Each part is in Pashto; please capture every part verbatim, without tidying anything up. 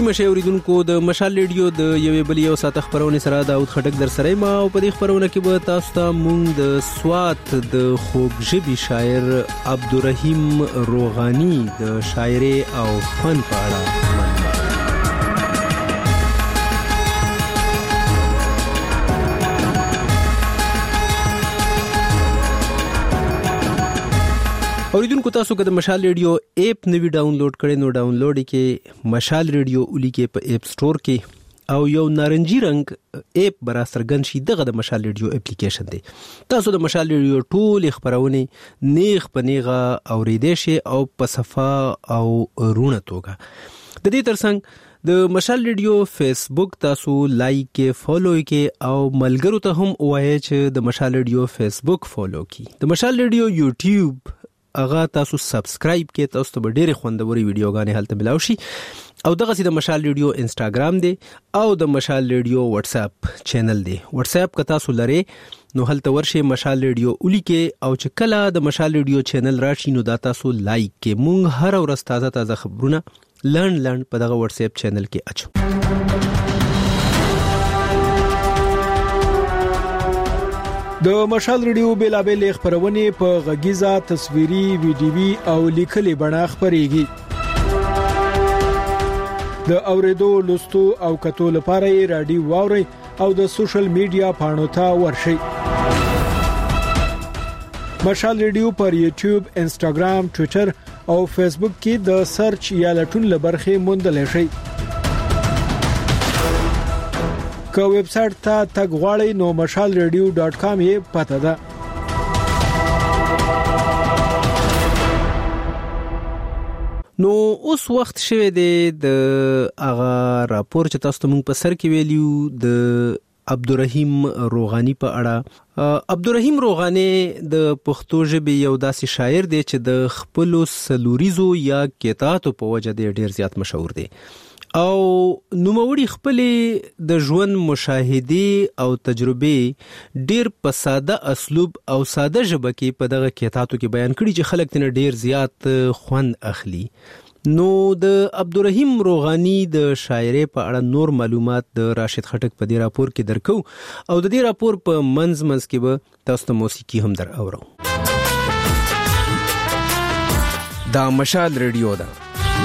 ستړي مشه اوریدونکو د مشال ریډیو د یوې بلې او ساته خبرونه سره داود خټک در سره ما او په دې خبرونه کې به تاسو ته مونږ د سوات د خوږ ژبې شاعر عبدالرحیم روغانی د شاعري او فن په اړه اوریدونکو تاسو که د مشال ریډیو اپ نوی ډاونلوډ کړئ نو ډاونلوډ کې مشال ریډیو ولیکئ په اپ سٹور کې او یو نارنجي رنگ اپ برا سرګن شي دغه د مشال ریډیو اپلیکیشن دی. تاسو د مشال ریډیو ټول خبرونه نیغ پنیغه اوریدئ شي او په صفه او رونه توګه. د دې ترڅنګ د مشال ریډیو فیسبوک تاسو لایک کې فالو کې او ملګرو ته هم وایي چې د مشال ریډیو فیسبوک فالو کې. د مشال ریډیو یوټیوب اغه تاسو سبسکرایب کې تاسو ته ډېر خوندوري ویډیوګانې هلته ملاوي شي او دغه سي د مشال ریډیو انستګرام دی او د مشال ریډیو واتس اپ چینل دی. واتس اپ که تاسو لري نو هلته ورشي مشال ریډیو ولیکي او چې کله د مشال ریډیو چینل راشي نو دا تاسو لایک کې مونږ هر ورځ تازه تازه خبرونه لند لند په دغه واتس اپ چینل کې اچو. د مشال ریډیو بیلابل خبرونه په غږیزه تصویري ویډیوي او لیکلي بڼه خبريږي. د اوریدو لوستو او کتو لپاره رادیو واوري او د سوشل میډیا پاڼو ته ورشي. مشال ریډیو پر یوټیوب، انستګرام، ټوئیټر او فیسبوک کې د سرچ یا لټون لبرخه موندل شي. که ویب سټ ته تګ غواړئ نو مشال ریډیو ډاټ کام یې پته ده. نو اوس وخت شوه د اغه راپور چې تاسو ته مونږ په سر کې ویلیو د عبدالرحیم روغانی په اړه. عبدالرحیم روغانی د پښتو ژبې یو داسې شاعر دی چې د خپل سلوریزو یا کتابو په وجه ډیر زیات مشهور دی او نوموړي خپل د ژوند مشاهده او تجربه ډیر په ساده اسلوب او ساده ژبه کې په دغه کتابو کې بیان کړي چې خلک تنه ډیر زیات خوند اخلي. نو د عبدالرحیم روغانی د شاعري په اړه نور معلومات د راشد خټک په دې راپور کې درکو او د دې راپور په منځ منځ کې به تاسو ته موسیقي هم در اورو. دا مشال ریډیو ده.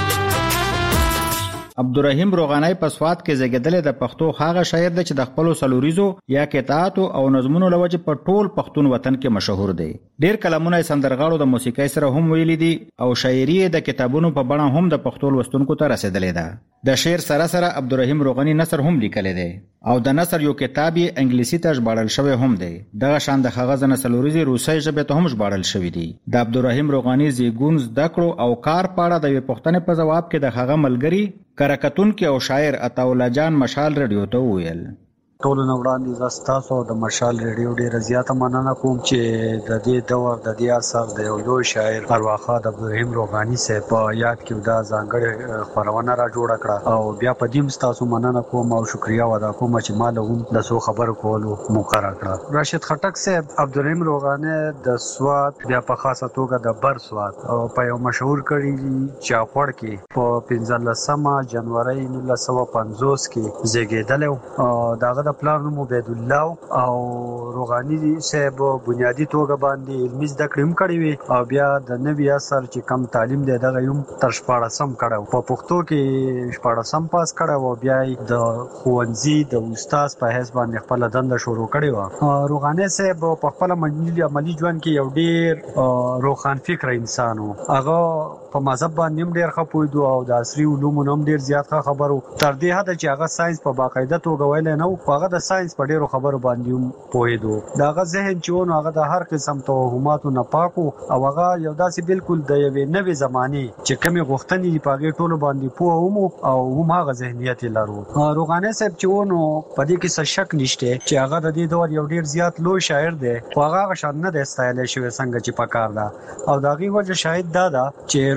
عبدالرحیم روغانی په سوات کې زیږیدل د پښتو هغه شاعر دی چې د خپل سلوریزو یا کتابو او نظمونو لوجه په ټول پښتون وطن کې مشهور دی. ډیر کلمونه سندرغاړو د موسیقۍ سره هم ویلي دي او شاعري د کتابونو په بڼه هم د پښتو لوستونکو ته رسیدلې ده. د شعر سره سره عبدالرحیم روغانی نثر هم لیکلی دی او د نثر یو کتاب یې انګلیسي ته ژباړل شوی هم دی. دغه شان د هغه ځنه سلوریزي روسي ژبه ته هم ژباړل شوی دی. د عبدالرحیم روغانی زیګون زده کړو او کار پاړه د یو پښتنې په جواب کې د هغه ملګری کرکتون کې او شاعر عطاالله جان مشال ریډیو ته ویل. ټول نو وړاندې زستاسو د مشال ریډیو ډیر زیاته مننه کوم چې د دې دور د دې اثر د یو لوی شاعر ارواخا د عبدالرحیم روغانی سه په یاد کې دا ځانګړی خبرونه را جوړ کړه او بیا په دې تاسو مننه کوم او شکریا ادا کوم چې ما له هم د سو خبر کولو موقع را کړه. راشد خټک سه عبدالرحیم روغانی د سوات بیا په خاصه توګه د بر سوات او په یو مشهور کړي چاپړ کې په پنځلسمه جنوري نولس سوه پنځوس کې زیږیدل او داغه د پلان نوم عبید الله او روغانی صاحب بنیادی توګه باندې علمي زده کړې هم کړې وي او بیا د نوي اثر چې کم تعلیم دی دغه یم تر شپاړسم کړو په پښتو کې شپاړسم پاس کړو او بیا د ښوونځي د استاد په حیث باندې خپل دنده شروع کړې و. روغانی صاحب په خپل منځلي عملی ژوند کې یو ډیر روښان فکر انسان و. هغه په مذهب باندې ډیر ښه پوهیدو او د عصري علومو هم ډیر زیات ښه خبرو تر دې حد چې هغه ساينس په باقاعده توګه ویل نه او هغه د ساينس په ډیرو خبرو باندې پوهیدو. داغه ذهن چې ونه هغه د هر قسم توهماتو نه پاکو او هغه یو داسې بالکل د یوې نوې زمانه چې کومه غوښتنې دی پاګې ټولو باندې پوه ومو او هم هغه ذهنیت لرو. روغانی صاحب چې ونه په دې کې څه شک نشته چې هغه د دې دور یو ډیر زیات لوی شاعر دی خو هغه شان نه د استایل شوی څنګه چې پکار ده او داغي وجه شاهد دا ده چې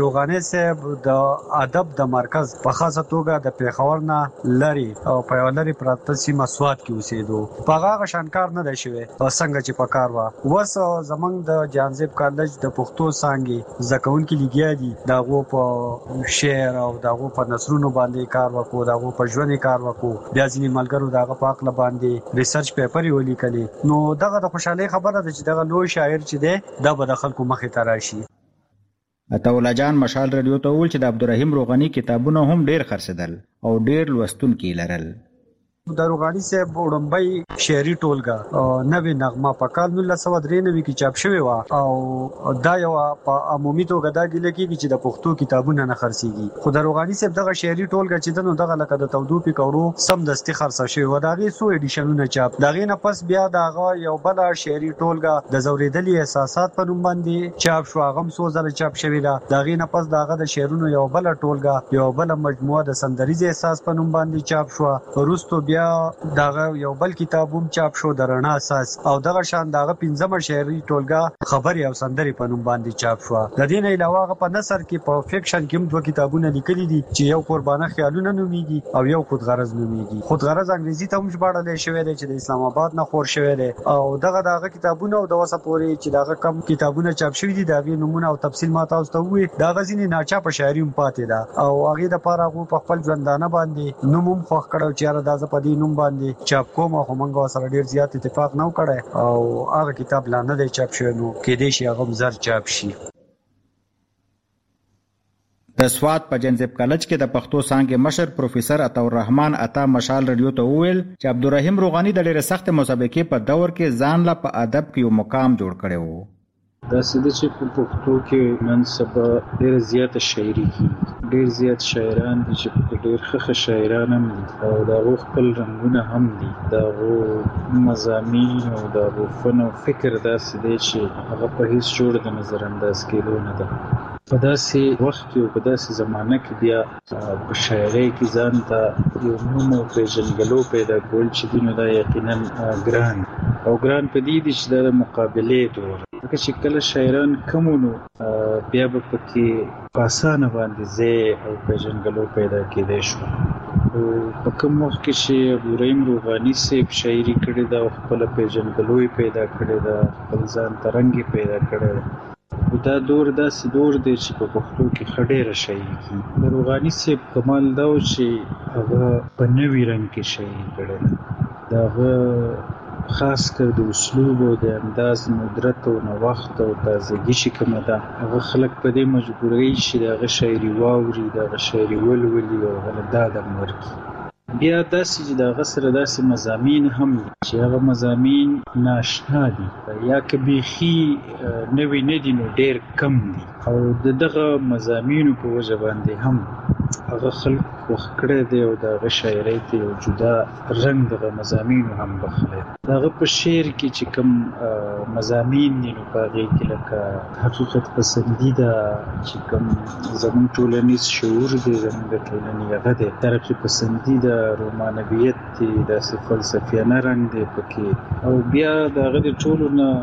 امیر روغاني صاحب د ادب د مرکز په خاصه توګه د پیښور نه لري او په لري پراته سیمه سواد کې اوسېدو. په هغه شانکار نه دی شوی څنګه چې په کار وا وس زمنګ د جانزیب کالج د پښتو څانګې زکون کې لګیا دي داغو په شعر او داغو په نثرونو باندې کار وکړو داغو په ژوند کار وکړو بیا ځینې ملګرو داغه په عقل باندې ریسرچ پیپر یې ولیکلی. نو دغه د خوشحالي خبره ده چې دغه لوی شاعر چې دی دا به د خلکو مخې ته راشي. عطاالله جان مشال رادیو ته وویل چې د عبدالرحیم روغاني کتابونه هم ډیر خرڅېدل او ډیر لوستونکي لرل. د روغاني صاحب وړاندې شعري ټولګه نوې نغمه په کال نولس سوه درې نوي کې چاپ شوې و او دا یو په عمومي توګه دا ګیله کېږي چې د پښتو کتابونه نه خرڅېږي. خو د روغاني صاحب دغه شعري ټولګه چې دنو دغه لکه د تودو پیکړو سم دستي خرڅه شوې و. دغه سو ایډیشنونه چاپ دغه نه پس بیا دغه یو بل شعري ټولګه د زوریدلي احساسات په نوم باندې چاپ شو. هغه سو زره چاپ شوې ده. دغه نه پس دغه د شعرونو یو بل ټولګه یو بل مجموعه د سندریز احساس په نوم باندې چاپ شو. وروسته بیا داغه یو بل کتابوم چاپ شو د رڼا اساس او دغه شان داغه پنځمه شعري ټولګه خبري او سندري په نوم باندې چاپ شو. د دې نه علاوه په نثر کې په فکشن کې هم دوه کتابونه لیکلي دي چې یو قربانه خیالونه نوميږي او یو خودغرض نوميږي. خودغرض انګریزي ته هم ژباړل شوی دی چې د اسلام آباد نه خور شوی دی او دغه دغه کتابونه او د وسه پوري چې دغه کم کتابونه چاپ شوی دي دغه نمونه او تفصیل ما تاسو ته وې دغه ځینې ناچاپ شاعري هم پاتې ده او هغه د پاره غو په خپل ژوندانه باندې نوم هم خوښ کړو چې را دازه په دې نوم باندې چاپ کوم خو مونږ سره ډیر زیات اتفاق نه وکړای او هغه کتاب لا نه دی چاپ شوی نو کې دې شي هغه زر چاپ شي. د سواد په جنزب کالج کې د پښتو څانګې مشر پروفیسور عطاالرحمن عطا مشال رادیو ته وویل چې عبدالرحیم روغاني د ډېرې سخت مسابقې په دور کې ځان لا په ادب کې یو مقام جوړ کړی و. دا سده چې په پښتو کې نن سبا ډېر زیات شاعري کیږي ډېر زیات شاعران دي چې ډېر ښه شاعران هم دي او دا غو خپل رنګونه هم دي دا غو مضامین او دا غو فن او فکر داسې دی چې هغه په هیڅ جوړ د نظر انداز کېدو نه ده. په داسې وخت کې او په داسې زمانه کې بیا په شاعرۍ کې ځان ته یو نوم او پېژندګلو پیدا کول چې دي نو دا یقینا ګران او ګران په دې دي چې دا د مقابلې دور ځکه چې کله شاعران کم نو بیا به پکې په اسانه باندې ځای او پېژندګلو پیدا کېدای شو. په کوم وخت کې چې عبدالرحیم روغاني صاحب شاعري کړې ده او خپله پېژندګلو یې پیدا کړې ده خپل ځان ته رنګ یې پیدا کړی ده. دا دور داسې دور دی چې په پښتو کې ښه ډېره شاعري کېږي. د روغاني صاحب کمال دا و چې هغه په نوي رنګ کې شاعري کړې ده. د هغه خاص کر د اسلوب او د انداز ندرت او نوښت او تازګي چې کومه ده هغه خلک په دې مجبوروي چې د هغه شاعري واوري د هغه شاعري ولولي او هغه ډاډ هم ورکړي. بیا داسې چې د هغه سره داسې مضامین هم دي چې هغه مضامین ناشنا دي یا که بیخي نوي نه دي نو ډېر کم دي او د دغه مضامینو په وجه باندې هم هغه خلک خوښ کړی دی او د هغه شاعرۍ ته یو جدا رنګ دغه مضامینو هم بخلی دی. د هغه په شعر کې چې کوم مضامین دي نو په هغې کې لکه حقیقت پسندي ده چې کوم زموږ ټولنیز شعور دی زموږ د ټولنې هغه دی ترقي پسندي ده رومانویت دی داسې فلسفیانه رنګ دی پکې او بیا د هغه د ټولو نه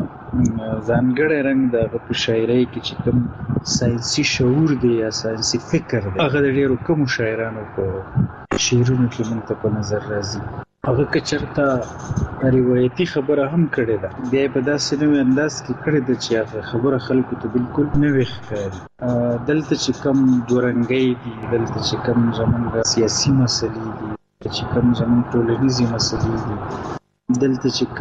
ځانګړی رنګ د هغه په شاعرۍ کې چې کوم ساینسي شعور دی یا ساینسي فکر دی هغه د ډېرو کمو شاعرانو په شعرونو کې موږ ته په نظر راځي. هغه که چېرته روایتي خبره هم کړې ده بیا یې په داسې نوي انداز کې کړې ده چې هغه خبره خلکو ته بالکل نوې ښکاري. دلته چې کوم دوه دي دلته چې کوم زموږ سیاسي مسلې دي چې کوم زموږ ټولنیزې مسلې دي دلته چې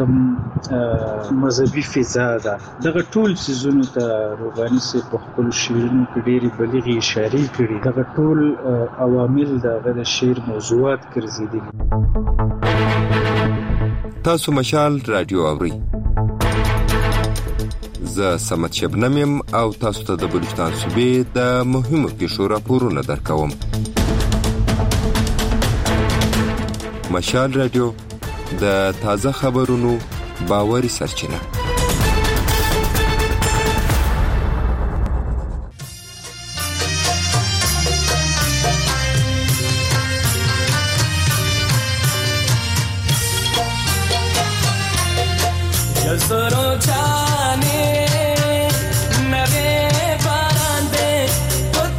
کوم مذهبي فضا ده دغه ټول څیزونو ته روغاني صاحب په خپلو شعرونو کې ډېرې بلیغې اشارې کړي. دغه ټول عوامل د هغه د شعر موضوعات ګرځېدلي. تاسو مشال رادیو اورئ. زه سمت شبنم یم او تاسو ته د بلوچستان صوبې د مهمو پیښو راپورونه درکوم. مشال رادیو د تازه خبرونو باوري سرچینه. जसरो जाने नरे बारांदे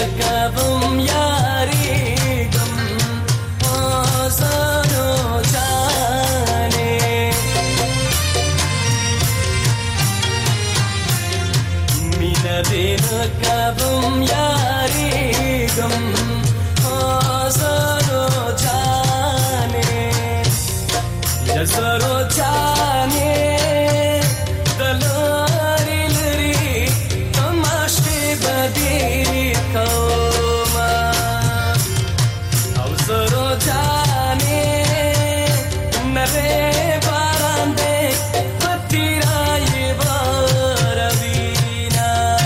کوم یاریږم آزانو جانې مینه دې نه کوم یاریږم آزانو جانې یزرو جانې دلاري لري تماشې بدې کوما او زرو جانې نره باران دې پتیرای باروینا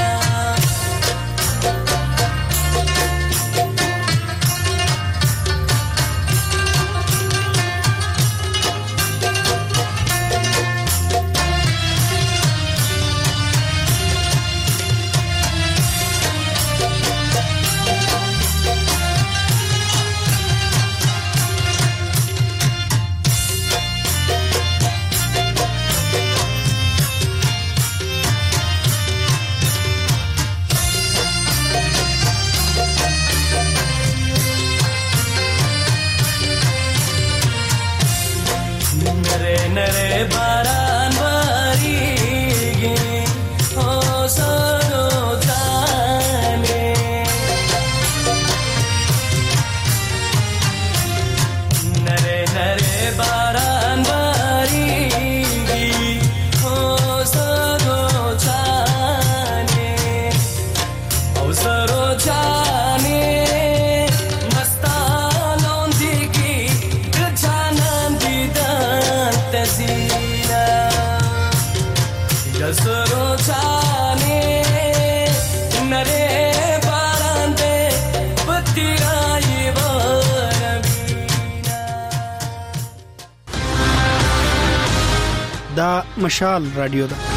نره نره باران باریږي او زرو جانې نره نره باران باریږي او زرو جانې او زرو جانې مستانون دیږي د جانان دیدن تزینا یزرو جانې نره باران دې پتیرای باروینا دا مشال رادیو ده.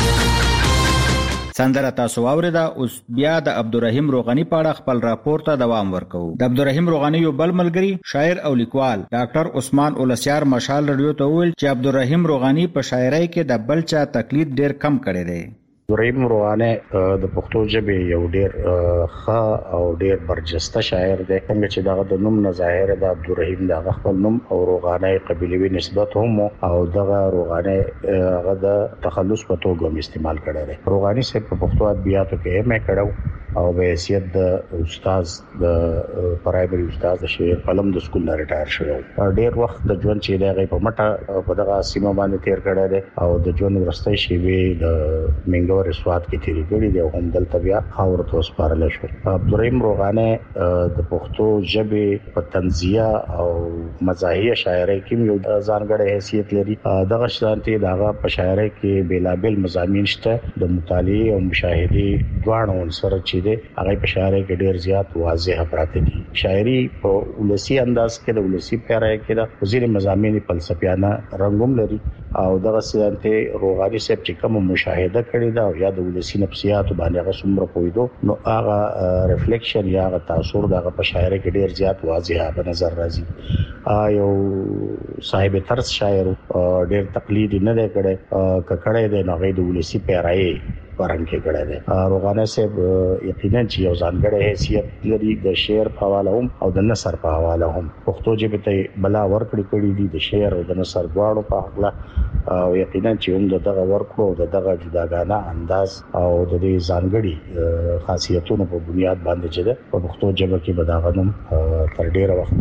سندره تاسو واوریده. اوس بیا د عبدالرحیم روغانی په اړه خپل راپور ته دوام ورکوو. د عبدالرحیم روغانی یو بل ملګری شاعر او لیکوال ډاکټر عثمان اولسیار مشال رادیو ته وویل چې عبدالرحیم روغانی په شاعرۍ کې د بل چا تقلید ډیر کم کړی دی. عبدالرحیم روغانی د پښتو ژبې یو ډیر ښه او ډیر برجسته شاعر دی. څنګه چې دغه د نوم نه ظاهر د عبدالرحیم د خپل نوم او روغانی قبیلوي نسبت هم او دغه روغانی هغه د تخلص په توګه استعمال کړی دی. روغانی صاحب په پښتو ادبیاتو کې هم کړو او به حیثیت د استاد د پرایمري استاد د شعر قلم د سکول نه ریټایر شوی. ډیر وخت د ژوند چې دغه په مټه په دغه سیمه باندې تیر کړی دی او د ژوند ورستۍ شیبې د منګور سواد کې تیری کړی دی او هم دلته بیا خاور ته وسپارل شو. عبدالرحیم روغانی د پښتو ژبې په طنزیه او مزاحیه شاعرۍ کې یو ځانګړی حیثیت لري. دغه شانتي دغه په شاعرۍ کې بیلابل مضامین شته د مطالعه او مشاهده دواړو عنصر چې هغه په شاعرۍ کې ډیر زیات واضح پراته دي. شاعري په ولسی انداز کې د ولسی پیارای کې د وزیر مضامین فلسفیانه رنگوم لري او دغه سیانته روغانی صاحب چې کوم مشاهده کړی دا یا د ولسی نفسیات باندې هغه څومره پویدو نو هغه ریفلیکشن یا هغه تاثیر دغه په شاعرۍ کې ډیر زیات واضح په نظر راځي. یو صاحب طرز شاعر ډیر تقلید نه دی کړی ککړی دی نو غي د ولسی پیارای ورنګ کې کړه ده. روغانی صاحب یقینا چې یو ځانګړی حیثیت لري د شعر په حواله هم او د نثر په حواله هم. پښتو ژبه ته بلا ورکړي کړي دي د شعر او د نثر دواړو په حواله او یقینا چې هم دغه ورکړو دغه جداګانه انداز او د دې ځانګړي خاصیتونو په بنیاد باندې چې په پښتو ژبه کې بداغنم تر ډیره وخت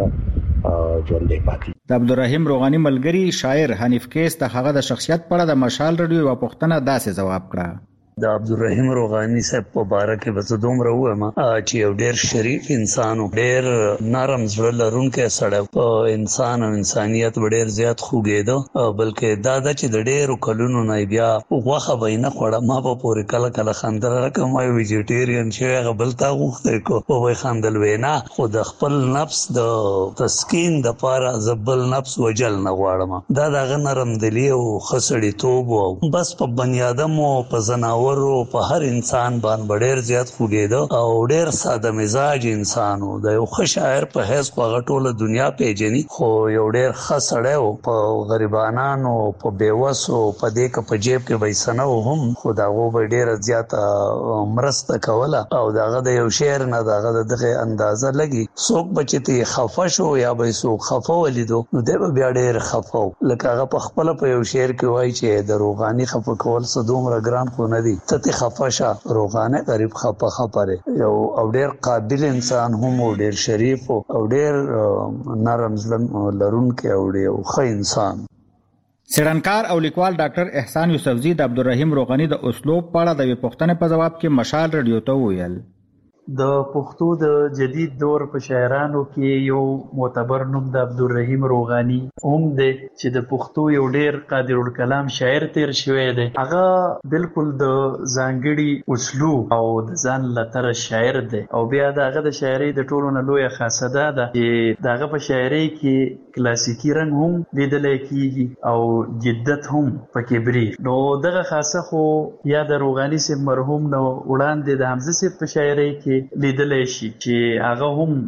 ژوندې پاتې. د عبدالرحیم روغانی ملګری شاعر حنیف کیس ته هغه د شخصیت په اړه د مشال رادیو یو پوښتنه داسې جواب کړه. د عبدالرحیم روغانی صاحب په باره کې به زه دومره ووایم چې یو ډېر شریف انسان و، ډېر نرم زړه لرونکی سړی په انسان او انسانیت به ډېر زیات خوږېده. بلکې دا ده چې د ډېرو کلونو نه بیا غوښه به یې نه خوړه. ما به پورې کله کله خندل راکړه، ما یو ویجیټیرین شوی هغه بل تا غوښتی کو به به یې خندل وی نه، خو د خپل نفس د تسکین دپاره زه بل نفس وجل نه غواړم. دا د هغه نرم دلي او ښه سړیتوب و. بس په بني ادم او په ځناور باور په هر انسان باندې ډېر زیات خوګېده او ډېر ساده مزاج انسان و. د یو ښه شاعر په حیث په ټوله دنیا پیژني، خو یو ډېر ښه سړی و. په غریبانانو په بیوسو په دې که په جیب کې پیسه نه و هم، خو د هغو به ډېره زیاته مرسته کوله او د هغه د یو شعر نه د هغه د دغې اندازه لګي. څوک به چې ته خفه شو یا به یې څوک خفه ولیدو نو دی به بیا ډېر خفه و. لکه هغه په خپله په یو شعر کې وایي چې د روغاني خفه کول څه دومره ګران خو نه دي، ته ترې خفه شه، روغاني غریب خفه خفه دی. یو او ډېر قابل انسان هم و، ډېر شریف او ډېر نرم زړه لرونکی او ډېر ښه انسان. څېړنکار او لیکوال ډاکټر احسان یوسفزي د عبدالرحیم روغاني د اسلوب په اړه د یوې پوښتنې په جواب کې مشال رادیو ته وویل: د پښتو د جدید دور په شاعرانو کې یو معتبر نوم د عبدالرحیم روغاني هم دی چې د پښتو یو ډېر قادر الکلام شاعر تیر شوی دی. هغه بالکل د ځانګړي اسلوب او د ځان لتر شاعر دی او بیا د هغه د شاعرۍ د ټولو نه لویه خاصه دا ده چې د هغه په شاعرۍ کې کلاسیکي رنګ هم لیدلی کېږي او جدت هم پکې بري. نو دغه خاصه خو یا د روغاني صاحب مرحوم نه وړاندې د حمزه صاحب په شاعرۍ کې لیدلی شي چې هغه هم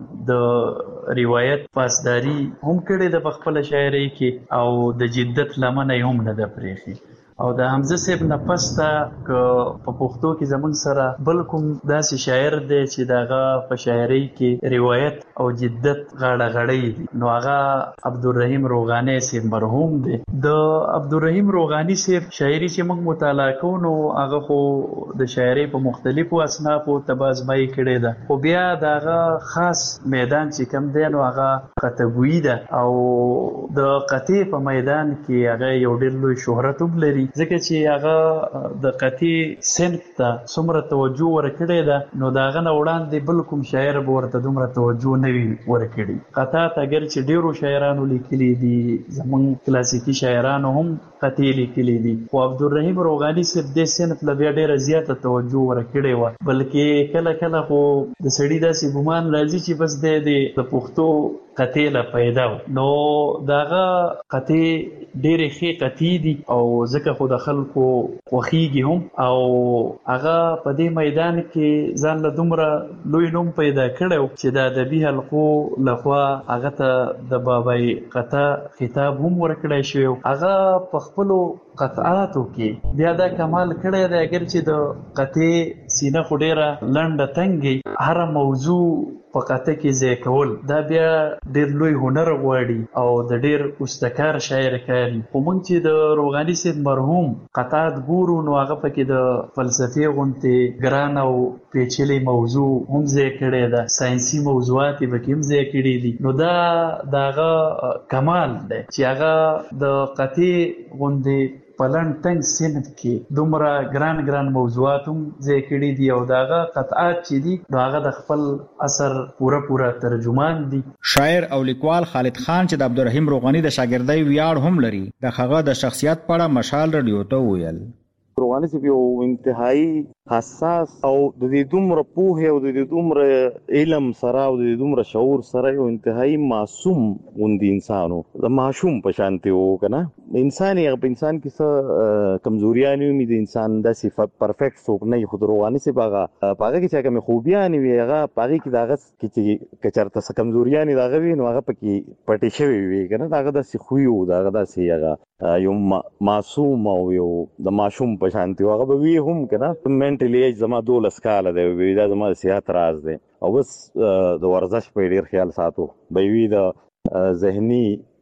د روایت پاسداري هم کړې ده په خپله شاعرۍ کې او د جدت لمنه یې هم نه ده پرېښې. او د حمزه صاحب نه پس ته که په پښتو کې زموږ سره بل کوم داسې شاعر دی چې د هغه په شاعرۍ کې روایت او جدت غاړه غړۍ دي نو هغه عبدالرحیم روغاني صاحب مرحوم دی. د عبدالرحیم روغاني صاحب شاعري چې موږ مطالعه کوو نو هغه خو د شاعرۍ په مختلفو اصنافو تبازمایي کړې ده، خو بیا د هغه خاص میدان چې کوم دی نو هغه قطعګویي ده او د قطع په میدان کې هغه یو ډېر لوی شهرت هم لري ځکه چې هغه د قطع صنف ته څومره توجه ورکړې ده نو د هغه نه وړاندې بل کوم شاعر به ورته دومره توجه نه وي ورکړي. قطع ته اگر چې ډېرو شاعرانو لیکلي دي، زموږ کلاسیکي شاعرانو هم قطع لیکلي دي، خو عبدالرحیم روغاني صاحب دې صنف له بیا ډېره زیاته توجه ورکړې وه. بلکې کله کله خو د سړي داسې ګمان راځي چې بس دی د پښتو قطع له پیدا و نو د هغه قطع ډېرې ښې قطعې دي او ځکه خو د خلکو خوښېږي هم او هغه په دې میدان کې ځان له دومره لوی نوم پیدا کړی چې د ادبي حلقو لخوا هغه ته د بابای قطع خطاب هم ورکړی شوی. هغه په خپلو قطعاتو کې بیا دا کمال کړی دی اگر چې د قطع سینه خو ډېره لنډه تنګي، هره موضوع په قطع کې ځای کول دا بیا ډېر لوی هنر غواړي او د ډېر استکار شاعر کاري. خو موږ چې د روغاني صاحب مرحوم قطعات ګورو نو هغه پکې د فلسفې غوندې ګران او پیچلې موضوع هم ځای کړی ده، ساینسي موضوعات یې پکې هم ځای کړي دي. نو دا د هغه کمال دی چې هغه د قطع غوندې په لنډ تنګ صنف کې دومره ګران ګران موضوعات هم ځای کړي دي او د هغه قطعات چې دي نو هغه د خپل اثر پوره پوره ترجمان دي. شاعر او لیکوال خالد خان چې د عبدالرحیم روغاني د شاګردۍ ویاړ هم لري د هغه د شخصیت په اړه مشال رادیو ته وویل: روغاني صاحب یو انتهایی حساس او د دې دومره پوهې او د دې دومره علم سره او د دې دومره شعور سره یو انتهایی معصوم غوندې انسان و، د معشوم په شانتې و که نه. انسان یې په انسان کې څه کمزوریانې وي، د انسان داسې پرفیکټ څوک نه وي، خو د روغاني صاحب هغه په هغه کې چې کومې خوبیانې وي هغه په هغې کې د هغه کې چې که چېرته څه کمزوریانې د هغه وي نو هغه پکې پټې شوې وي که نه، د هغه داسې خوی و، د هغه داسې هغه یو معصوم او یو د معشوم په شانتې و. هغه به وي هم که نه منټلی ایج زما دولس کاله دی، دا زما د صحت راز دی او بس د ورزش په ډېر خیال ساتو، به وي د ذهني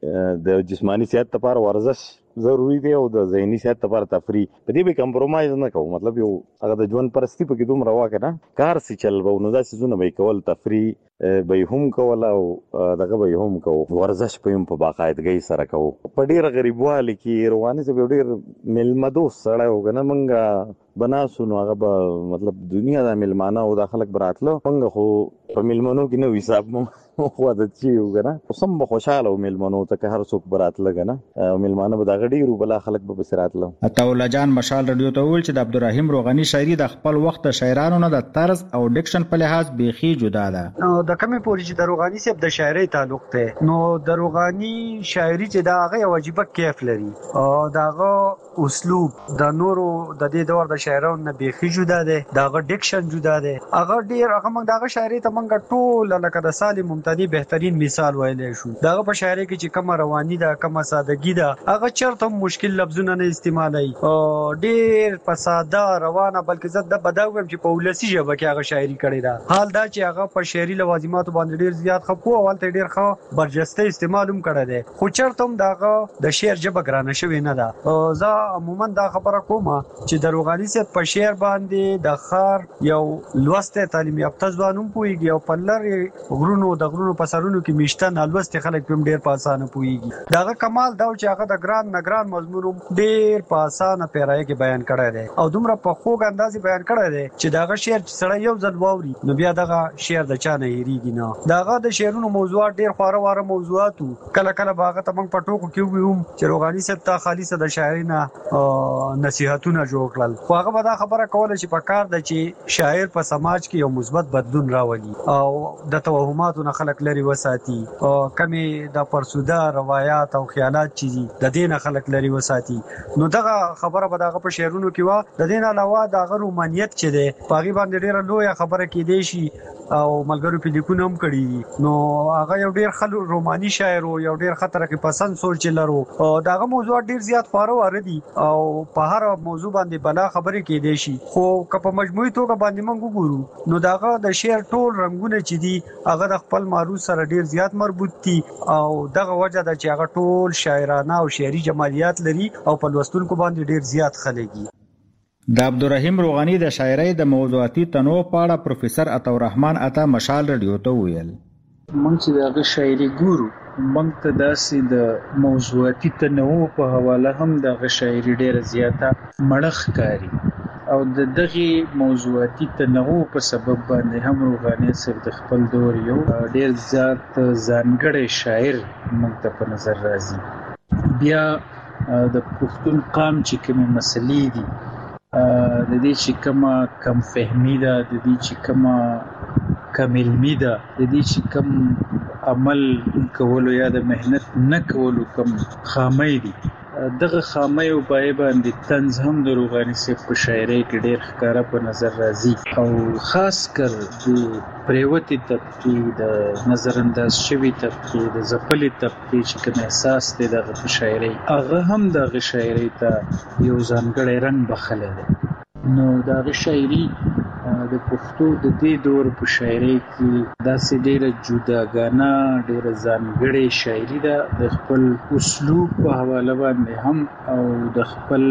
د جسمانی صحت لپاره ورزش ضروری دی او د ذهني صحت لپاره تفریح. په دې به کمپرومایز نه کوو، مطلب یو هغه د ژوند پرستي پکې دومره وه که نه، کار سې چل به نو دا څیزونه به یې کول، تفریح به یې هم کول او دغه به یې هم کوو، ورزش به یې هم په باقاعدګۍ سره کوو. په ډېره غریبوالي کې روغاني صاحب یو ډېر میلمه دوست سړی و که نه، موږ به ناستو نو هغه به مطلب دنیا دا میلمانه او دا خلک به راتله، موږ خو په میلمنو کې نه و حساب، ودا چی وګنه سم خوشاله او ملمنو ته هر څوک برات لګنه او ملمانه به دا غډیرو بلا خلک به بسرات لو. عطاءالله جان مشال رادیو ته ویل چې د عبدالرحیم روغانی شاعري د خپل وخت د شاعرانو نه د طرز او ډیکشن په لحاظ بیخي جدا ده. نو د کمی پوری چې د روغانی صاحب د شاعري تعلق ته نو د روغانی شاعري چې دا هغه واجبہ کیف لري او داغه اسلوب د نورو د دې دور د شاعرانو نه بیخي جدا ده، داغه ډیکشن جدا ده. هغه ډیر هغه موږ داغه شاعري ته موږ ټول لکه د سالم ممتدی بهترین مثال ویلې شو. داغه په شاعري کې چې کوم رواني ده کوم سادهګي ده هغه چرته مشکل لفظونه نه استعمالوي او ډیر په ساده روانه بلکې زه د بداوم چې په ولسی ژبه کې هغه شاعري کړې ده. حال دا چې هغه په شعري لوازمات باندې ډیر زیات خپو او ته ډیر ښه برجسته استعمال هم کړی دی خو چرته هم داغه د شعر ژبه ګرانه شوې نه ده. زه عموما دا خبره کوم چې د روغانی صاحب په شعر باندې د خار یو لوسته تعلیم یافته ځوان هم پوهیږي او په لر غرونو د غرونو په سرونو کې میشته نه لوسته خلک هم ډیر په اسانه پوهیږي. داغه کمال دا چې هغه د ګران نګران مضمون ډیر په اسانه پیرای کې بیان کړی دی او دومره په خوږ انداز بیان کړی دی چې داغه شعر چې سړی یو ځل واوري نو بیا دغه شعر د چا نه هېریږي نه. داغه د شعرونو موضوعات ډیر خواره واره موضوعات کله کله باغه ته موږ په ټوکو کې ویوم چې روغانی صاحب ته خالصه د شاعري نه نصيحتونه جوړ کړل خو هغه به دا خبره کوله چې په کار ده چې شاعر په سماج کې یو مثبت بدلون راولي او د توهماتو نه خلک لري وساتي او کمی د پرسوده روایت او خیالات چې د دین خلک لري وساتي. نو دغه خبره به دغه په شعرونو کې وا د دین علاوه دغه رومانیت چې ده پاغي باندې ډیره لوی خبره کې دی شي او ملګرو په لیکونه هم کړی نو هغه یو ډیر خلک روماني شاعر او یو ډیر خطر کې پسند سوچ لرو او دغه موضوع ډیر زیات خواره واره دي او په هر موضوع باندې بلا خبرې کې دی شي خو که په مجموعي توګه باندې موږ وګورو نو دغه د شعر ټول رنگونه چې دي هغه د خپل معروض سره ډیر زیات مربوط دي او دغه وجه ده چې هغه ټول شاعرانه او شعري جمالیات لري او په لوستونکو باندې ډیر زیات خلګي. د عبدالرحیم روغانی د شاعرۍ د موضوعاتي تنوع په اړه پروفیسور عطاءالرحمن عطا مشال رادیو ته ویل موږ چې دغه شاعري ګورو موږ ته داسې د موضوعاتي تنوع په حواله هم دغه شاعري ډیره زیاته مړه ښکاري او د دغه موضوعاتي تنوع په سبب باندې هم روغانی صاحب د خپل دور یو ډیر زیات ځانګړی شاعر موږ ته په نظر راځي. بیا د پښتون قام چې کومې مسلې دي د دې چې کومه کم فهمي ده د دې چې کومه کم علمي ده د دې چې کوم عمل کولو یا د مهنت نه کولو کوم خامۍ دي دغه خامۍ او پای باندې طنز هم د روغانی صاحب په شاعرۍ کې ډېر ښکاره په نظر راځي او خاص کر د پریوتي طبقې د نظر انداز شوي طبقې د ځپلې طبقې چې کوم احساس دی دغه په شاعرۍ هغه هم دغه شاعرۍ ته یو ځانګړی رنګ بخښلی دی. نو دغه شاعري د پښتو د دې دور په شاعرۍ کې داسې ډېره جداګانه ډېره ځانګړې شاعري ده د خپل اسلوب په حواله باندې هم او د خپل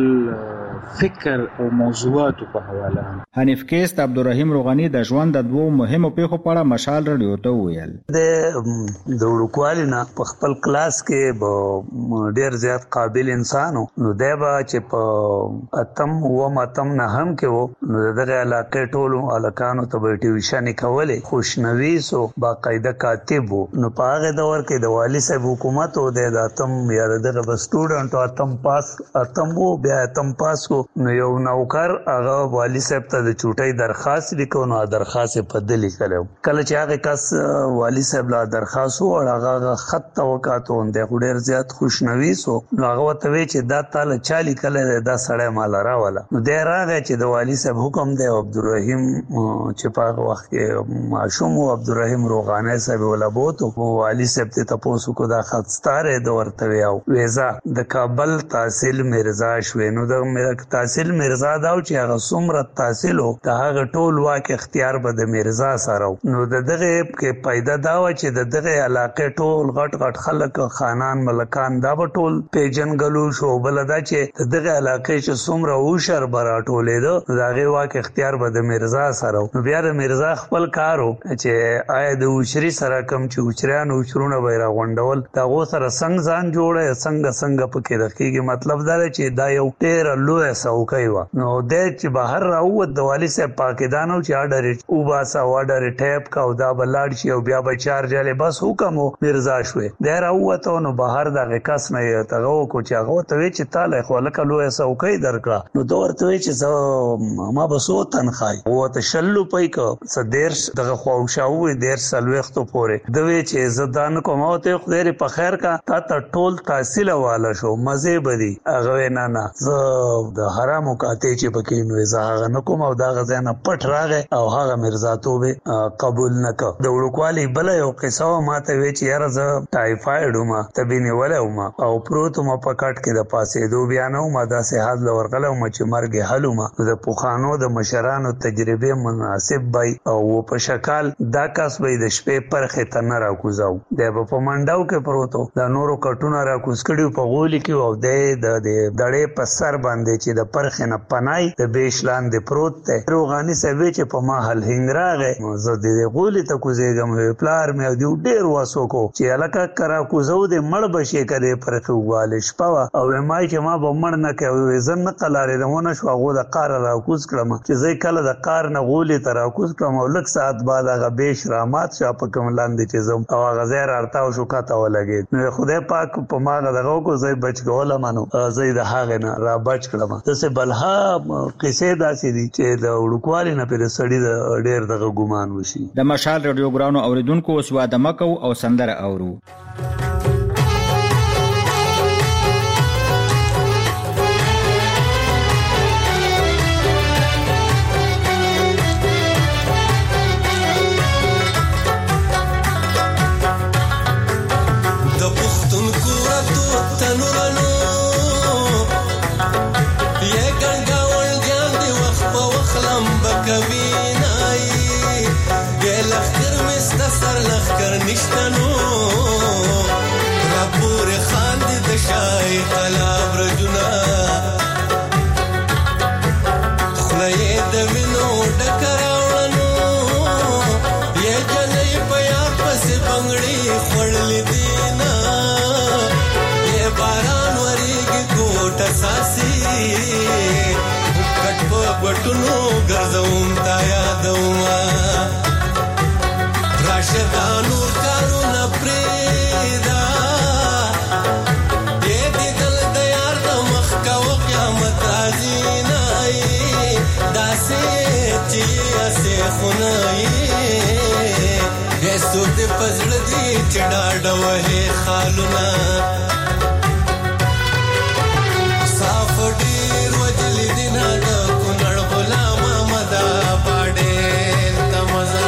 فکر او موضوعاتو په حواله هم. حنیف کیس د عبدالرحیم روغانی د ژوند د دوو مهمو پیښو په اړه مشال رادیو ته وویل د وړوکوالي نه په خپل کلاس کې به ډېر زیات قابل انسان و نو دی به چې په اتم اووم اتم نهم کې و نو د دغه علاقې ټولو هلکانو ته به ټیوشنې کولې خوشنویس و باقاعده کاتب و نو په هغې دور کې د والي صاحب حکومت و دی د اتم یا د دغه به سټوډنټ اتم پاس اتم و بیا اتم پاس و نو یو نوکر هغه والي صاحب ته د چوټۍ درخواست لیکو نو درخواست یې په ده لیکلی و کله چې هغې کس والي صاحب له درخواست ووړ هغه خط ته وکاته دی خو ډېر زیات خوشنویس و نو هغه ورته وی چې دا تا له چا لیکلی دی دا سړی ماله راوله نو دی راغی چې د والي صاحب حکم دی عبدالرحیم چې په هغه وخت کې ماشوم و عبدالرحیم روغانی صاحب یې ولبوت و والي صاحب ته تپوس وکړو دا خط ستا دی ده ورته ویاو ویزه د کابل تحصیل مرزا شوې نو د تحصیل مرزا دا و چې هغه څومره تحصیل و د هغه ټول واک اختیار به د مرزا سره و نو د دغه کې پیدا دا وه چې د دغه علاقې ټول غټ غټ خلک خانان ملکان دا به ټول پیژنګلو شو بله دا چې د دغه علاقې چې څومره اوشر به راټولېده نو د هغې واک اختیار به د مرزا سره و نو بیا د مرزا خپل کار و چې آیا د اوشري سره کوم چې اوچریان اوچرونه به یې راغونډول د هغو سره څنګه ځان جوړه څنګه څنګه پکې رخېږي مطلب دا دی چې دا یو ډېره لویه لوی څوکۍ وه. نو دی چې بهر راووت د والي صاحب پاکدانو چې اډر یې وباسه او اډر یې ټیپ کا او دا به لاړ شي او بیا به چارج یې بس حکم و مرزا شوې. دی راووته نو بهر دغه کس نه یې ته وکړو چې هغه ورته وایي چې تا له خو لکه لویه څوکۍ درکړه. نو ده ورته وایي چې زه ما به څو تنخوایي ورته شل روپۍ که څه دېرش دغه خواوشا ووایي دېرش څلوېښتو پورې. ده وایي چې زه دا نه کوم. ما ورته خدای دې په خیر کا تا ته ټول تحصیل حواله شو مزې به دي. هغه وایي نه نه زه د حرامو کاتې چې پکې نو زه هغه نه کوم او دغه ځای نه پټ راغی او هغه مرزاتوب قبول نه کړ. د وړوکوالي بله یو قصه وه ما ته وایي چې یاره زه ټایفاید وم تبې نیولی وم او پروت وم په کټ کې د پاسېدو بیا نه وم داسې حد له ورغلی وم چې مرګ یې حل وم. د پخوانو د مشرانو تجربې مناسب بی او په شکال دا کس به د شپې پرخې ته نه راکوزاو. دی به په منډاو کې پروت و د نورو کټونه راکوز کړي په غولي کې او دی د دړې په سر باندې چې د پرخې نه پنای د بیش لاندې پروت دی. روغاني صاحب چې په ما هل هنګ راغی زه د غولي ته کوزېږم پلار مې او دی ډېر واسوکو چې هلکه که راکوزو دی مړ به شي که دی پرخې ووالی شپه وه او ویمای چې ما به مړ نه کوي زه نه قلارېدم ونه شو هغو د قاره راکوز کړم چې زه کله د قار نه غولي ته راکوز کړم او لږ ساعت بعد هغه بیش رامات شو په کوم لاندې چې زم او هغه ځای رارتاو شو کته ولګېد. نو خدای پاک په ما هغه دغه وکړو زه یې بچ کولم نو زه یې د هغې نه را بچ کړم. داسې بلها قصې داسې دي چې د وړوکوالي نه پرې سړي د ډېر دغه ګمان وشي. د مشال رادیو ګرانو اوریدونکو اوس واده مه کوو او سندره اورو. نشتنو راپور خاند د شای قلاب رجنا خلای د وینو ډکراونو یا جنې پیا پس بنگړي خړل دینا یا باران وریږي کوټه ساسي کټ په بټونو ګرځوم تا یادوما راشدانو کارونه پریدا دې دې دل د یار د مخ کا و قیامت راځي نه داسې چې اسه خنای دې سود پزړ دې چډاډ وه خالونه صاف ډیر وجل دینا د کونړ غلام مدا باډې تمزا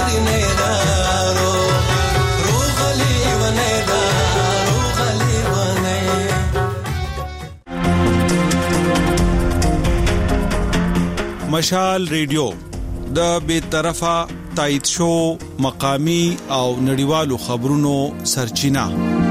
غلی نه دارو رو غلی و نه دارو غلی و نه. مشال ریډیو د بے طرفه تایید شو مقامی او نړیوالو خبرونو سرچینه.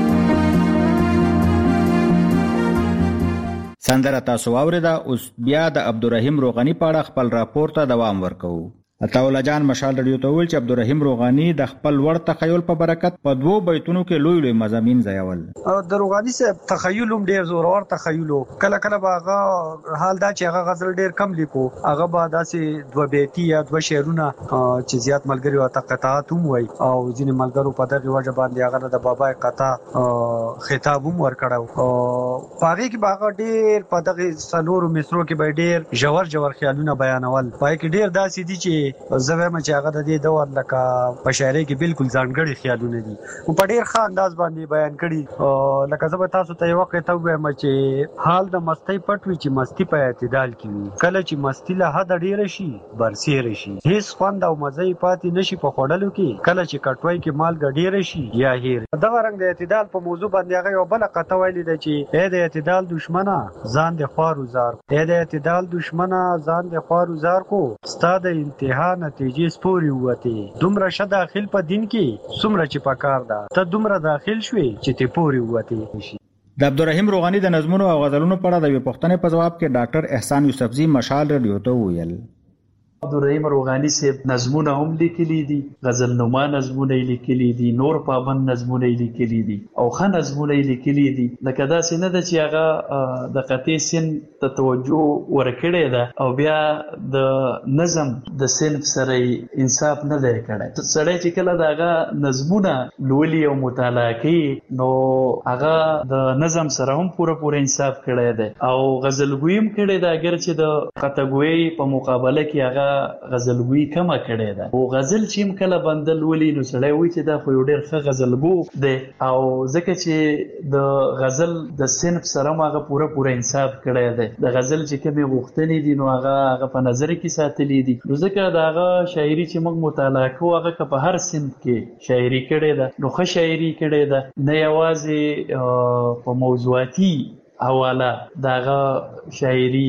سندره تاسو اوریدا. اوس بیا د عبدالرحیم روغانی په اړه خپل راپور ته دوام ورکوو. عطاوالله جان مشال رادیو ته ویل چې عبدالرحیم روغانی د خپل ور تخیل په برکت په دوو بیتونو کې لوی لوی مضامین ځایول. د روغانی صاحب تخیل هم ډیر زورور تخیل کله کله باغه حال دا چې هغه غزل ډیر کم لیکو هغه به داسې دوه بیتي یا دوه شعرونه چې زیات ملګری او قطعات هم وای او ځینې ملګرو په دغه وجه باندې هغه د بابا قطع خطاب هم ورکړو او هغه کې باغه ډیر په دغه سلورو مصرو کې به ډیر جوور جوور خیالونه بیانول پای کې ډیر داسې دي چې زویم چې هغه د دې دور لکه په شاعرۍ کې بالکل ځانګړي خیالونه دي او په ډیر ښه انداز باندې بیان کړي. لکه زه به تاسو ته یو وخت وایم چې حال د مستی پټ وي چې مستی په اعتدال کې وي. کله چې مستی له حد ډیره شي برسېره شي هیڅ خوند او مزه پاتې نشي په خوړلو کې. کله چې کټوي کې مالګه ډیره شي یا هیر. دغه رنګ د اعتدال په موضوع باندې هغه یو بل قطعه ویلې ده چې اې د اعتدال دشمنه ځان د خوارو زار اې د اعتدال دشمنه ځان د خوارو زار کو ستاد انتها نتیجې سپوري وته دومره شه داخل په دین کې څومره چې پکار ده ته دومره داخل شوي چې ته پوري وته شي. د عبدالرحیم روغانی د نظمونو او غزلونو په اړه د پوښتنې په جواب کې ډاکټر احسان یوسفزی مشال رادیو ته ویل. عبدالرحیم روغانی صاحب نظمونه هم لیکلي دي، غزل نما نظمونه یې لیکلي دي، نور پابند نظمونه یې لیکلي دي او ښه نظمونه یې لیکلي دي. لکه داسې نه ده چې هغه د قطعي سن ته توجه ورکړې ده او بیا د نظم د صنف سره انصاف نه دی کړی. سړی چې کله د هغه نظمونه لولي او مطالعه کوي نو هغه د نظم سره هم پوره پوره انصاف کړی دی او غزلګویي هم کړی ده، اگر چې د قطعګویي په مقابله کې هغه غزلګویي کمه کړې ده. او غزل چې هم کله بندل ولي نو سړی وایي چې دا خو یو ډېر ښه غزلګو دی او ځکه چې د غزل د صنف سره هم هغه پوره پوره انصاف کړی دی. د غزل چې کومې غوښتنې دي نو هغه هغه په نظر کې ساتلي دي. نو ځکه د هغه شاعري چې موږ مطالعه کوو هغه که په هر صنف کې شاعري کړې ده نو ښه شاعري کړې ده، نه یوازې په موضوعاتي حواله داغه شاعري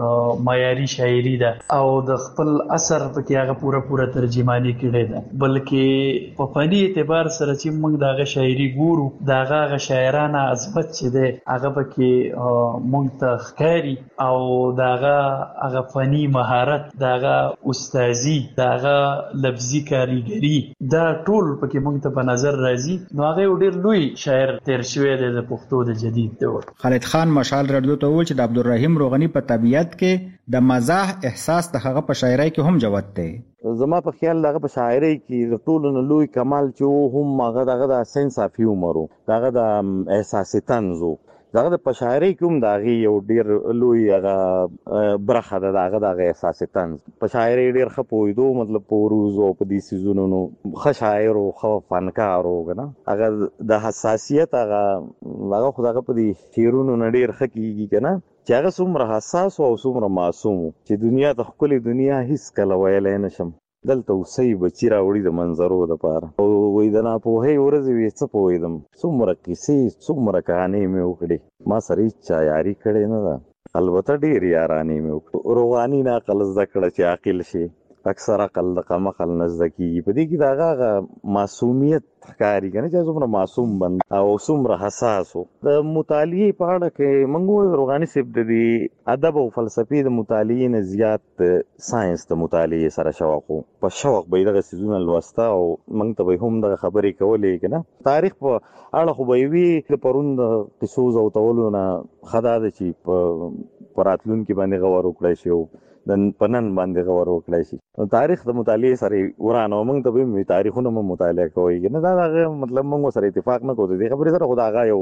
معیاري شاعري ده او د خپل اثر پکې هغه پوره پوره ترجمانی کړي ده، بلکې په فني اعتبار سره چې موږ داغه شاعري ګورو داغه هغه شاعرانه عظمت چې ده هغه پکې موږ ته ښکاري او داغه هغه فني مهارت داغه استازي داغه لفظي کاریګري دا ټول پکې موږ ته په نظر راځي. نو هغه ډېر لوی شاعر تیر شوی دی د پښتو د جدید دور. خالد خان مشال رادیو ته وویل چې د عبدالرحیم روغانی په طبیعت کې د مزاح احساس د هغه په شاعرۍ کې هم جوت دی. زما په خیال دغه په شاعرۍ کې د ټولو نه لوی کمال چې هم هغه دغه د سنس اف هیومر دغه د احساس طنز دغه د په شاعرۍ کې هم دغه یو ډیر لوی هغه برخه ده دغه د احساس طنز په شاعرۍ ډیر ښه پوهېدو مطلب په وروز او په دې سیزونو نو ښه شاعر او ښه فنکار و کنه هغه د حساسیت هغه هغه خو دغه په دې شعرونو نه ډیر ښه کیږي کنه چې هغه څومره حساس او څومره معصوم چې دنیا ته ښکلې دنیا هیڅ کله ویلی نشم دلته اوسئ بچي راوړي د منظرو دپاره او وایي د ناپوهۍ ورځې وې څه پوهېدم څومره کیسې څومره کهانې مې وکړې ما سره هېچا یاري کړې نه ده البته ډېرې یارانې مې وکړې. روغاني نه عقل زده کړه چې عاقل شي اکثر عقل د کم عقل نه زده کېږي. په دې کې د هغه معصومیت ښکاري که نه چې څومره معصوم بند او څومره حساس و. د مطالعې په اړه کې موږ ووایو روغاني صاحب د دې ادب او فلسفې د مطالعې نه زیات ساینس د مطالعې سره شوق و. په شوق به یې دغه څیزونه لوسته او موږ ته به یې هم دغه خبرې کولې که نه. تاریخ په اړه خو به یې وي د پرون د قصو زوتولو نه ښه دا ده چې په راتلونکي باندې غور وکړی شي او د په نن باندې غور وکړی شي. نو تاریخ د مطالعې سره ورانه موږ ته به یې تاریخونه مو مطالعه کوئ که نه دا دغه مطلب موږ سره اتفاق نه کوو د دې خبرې سره خو د هغه یو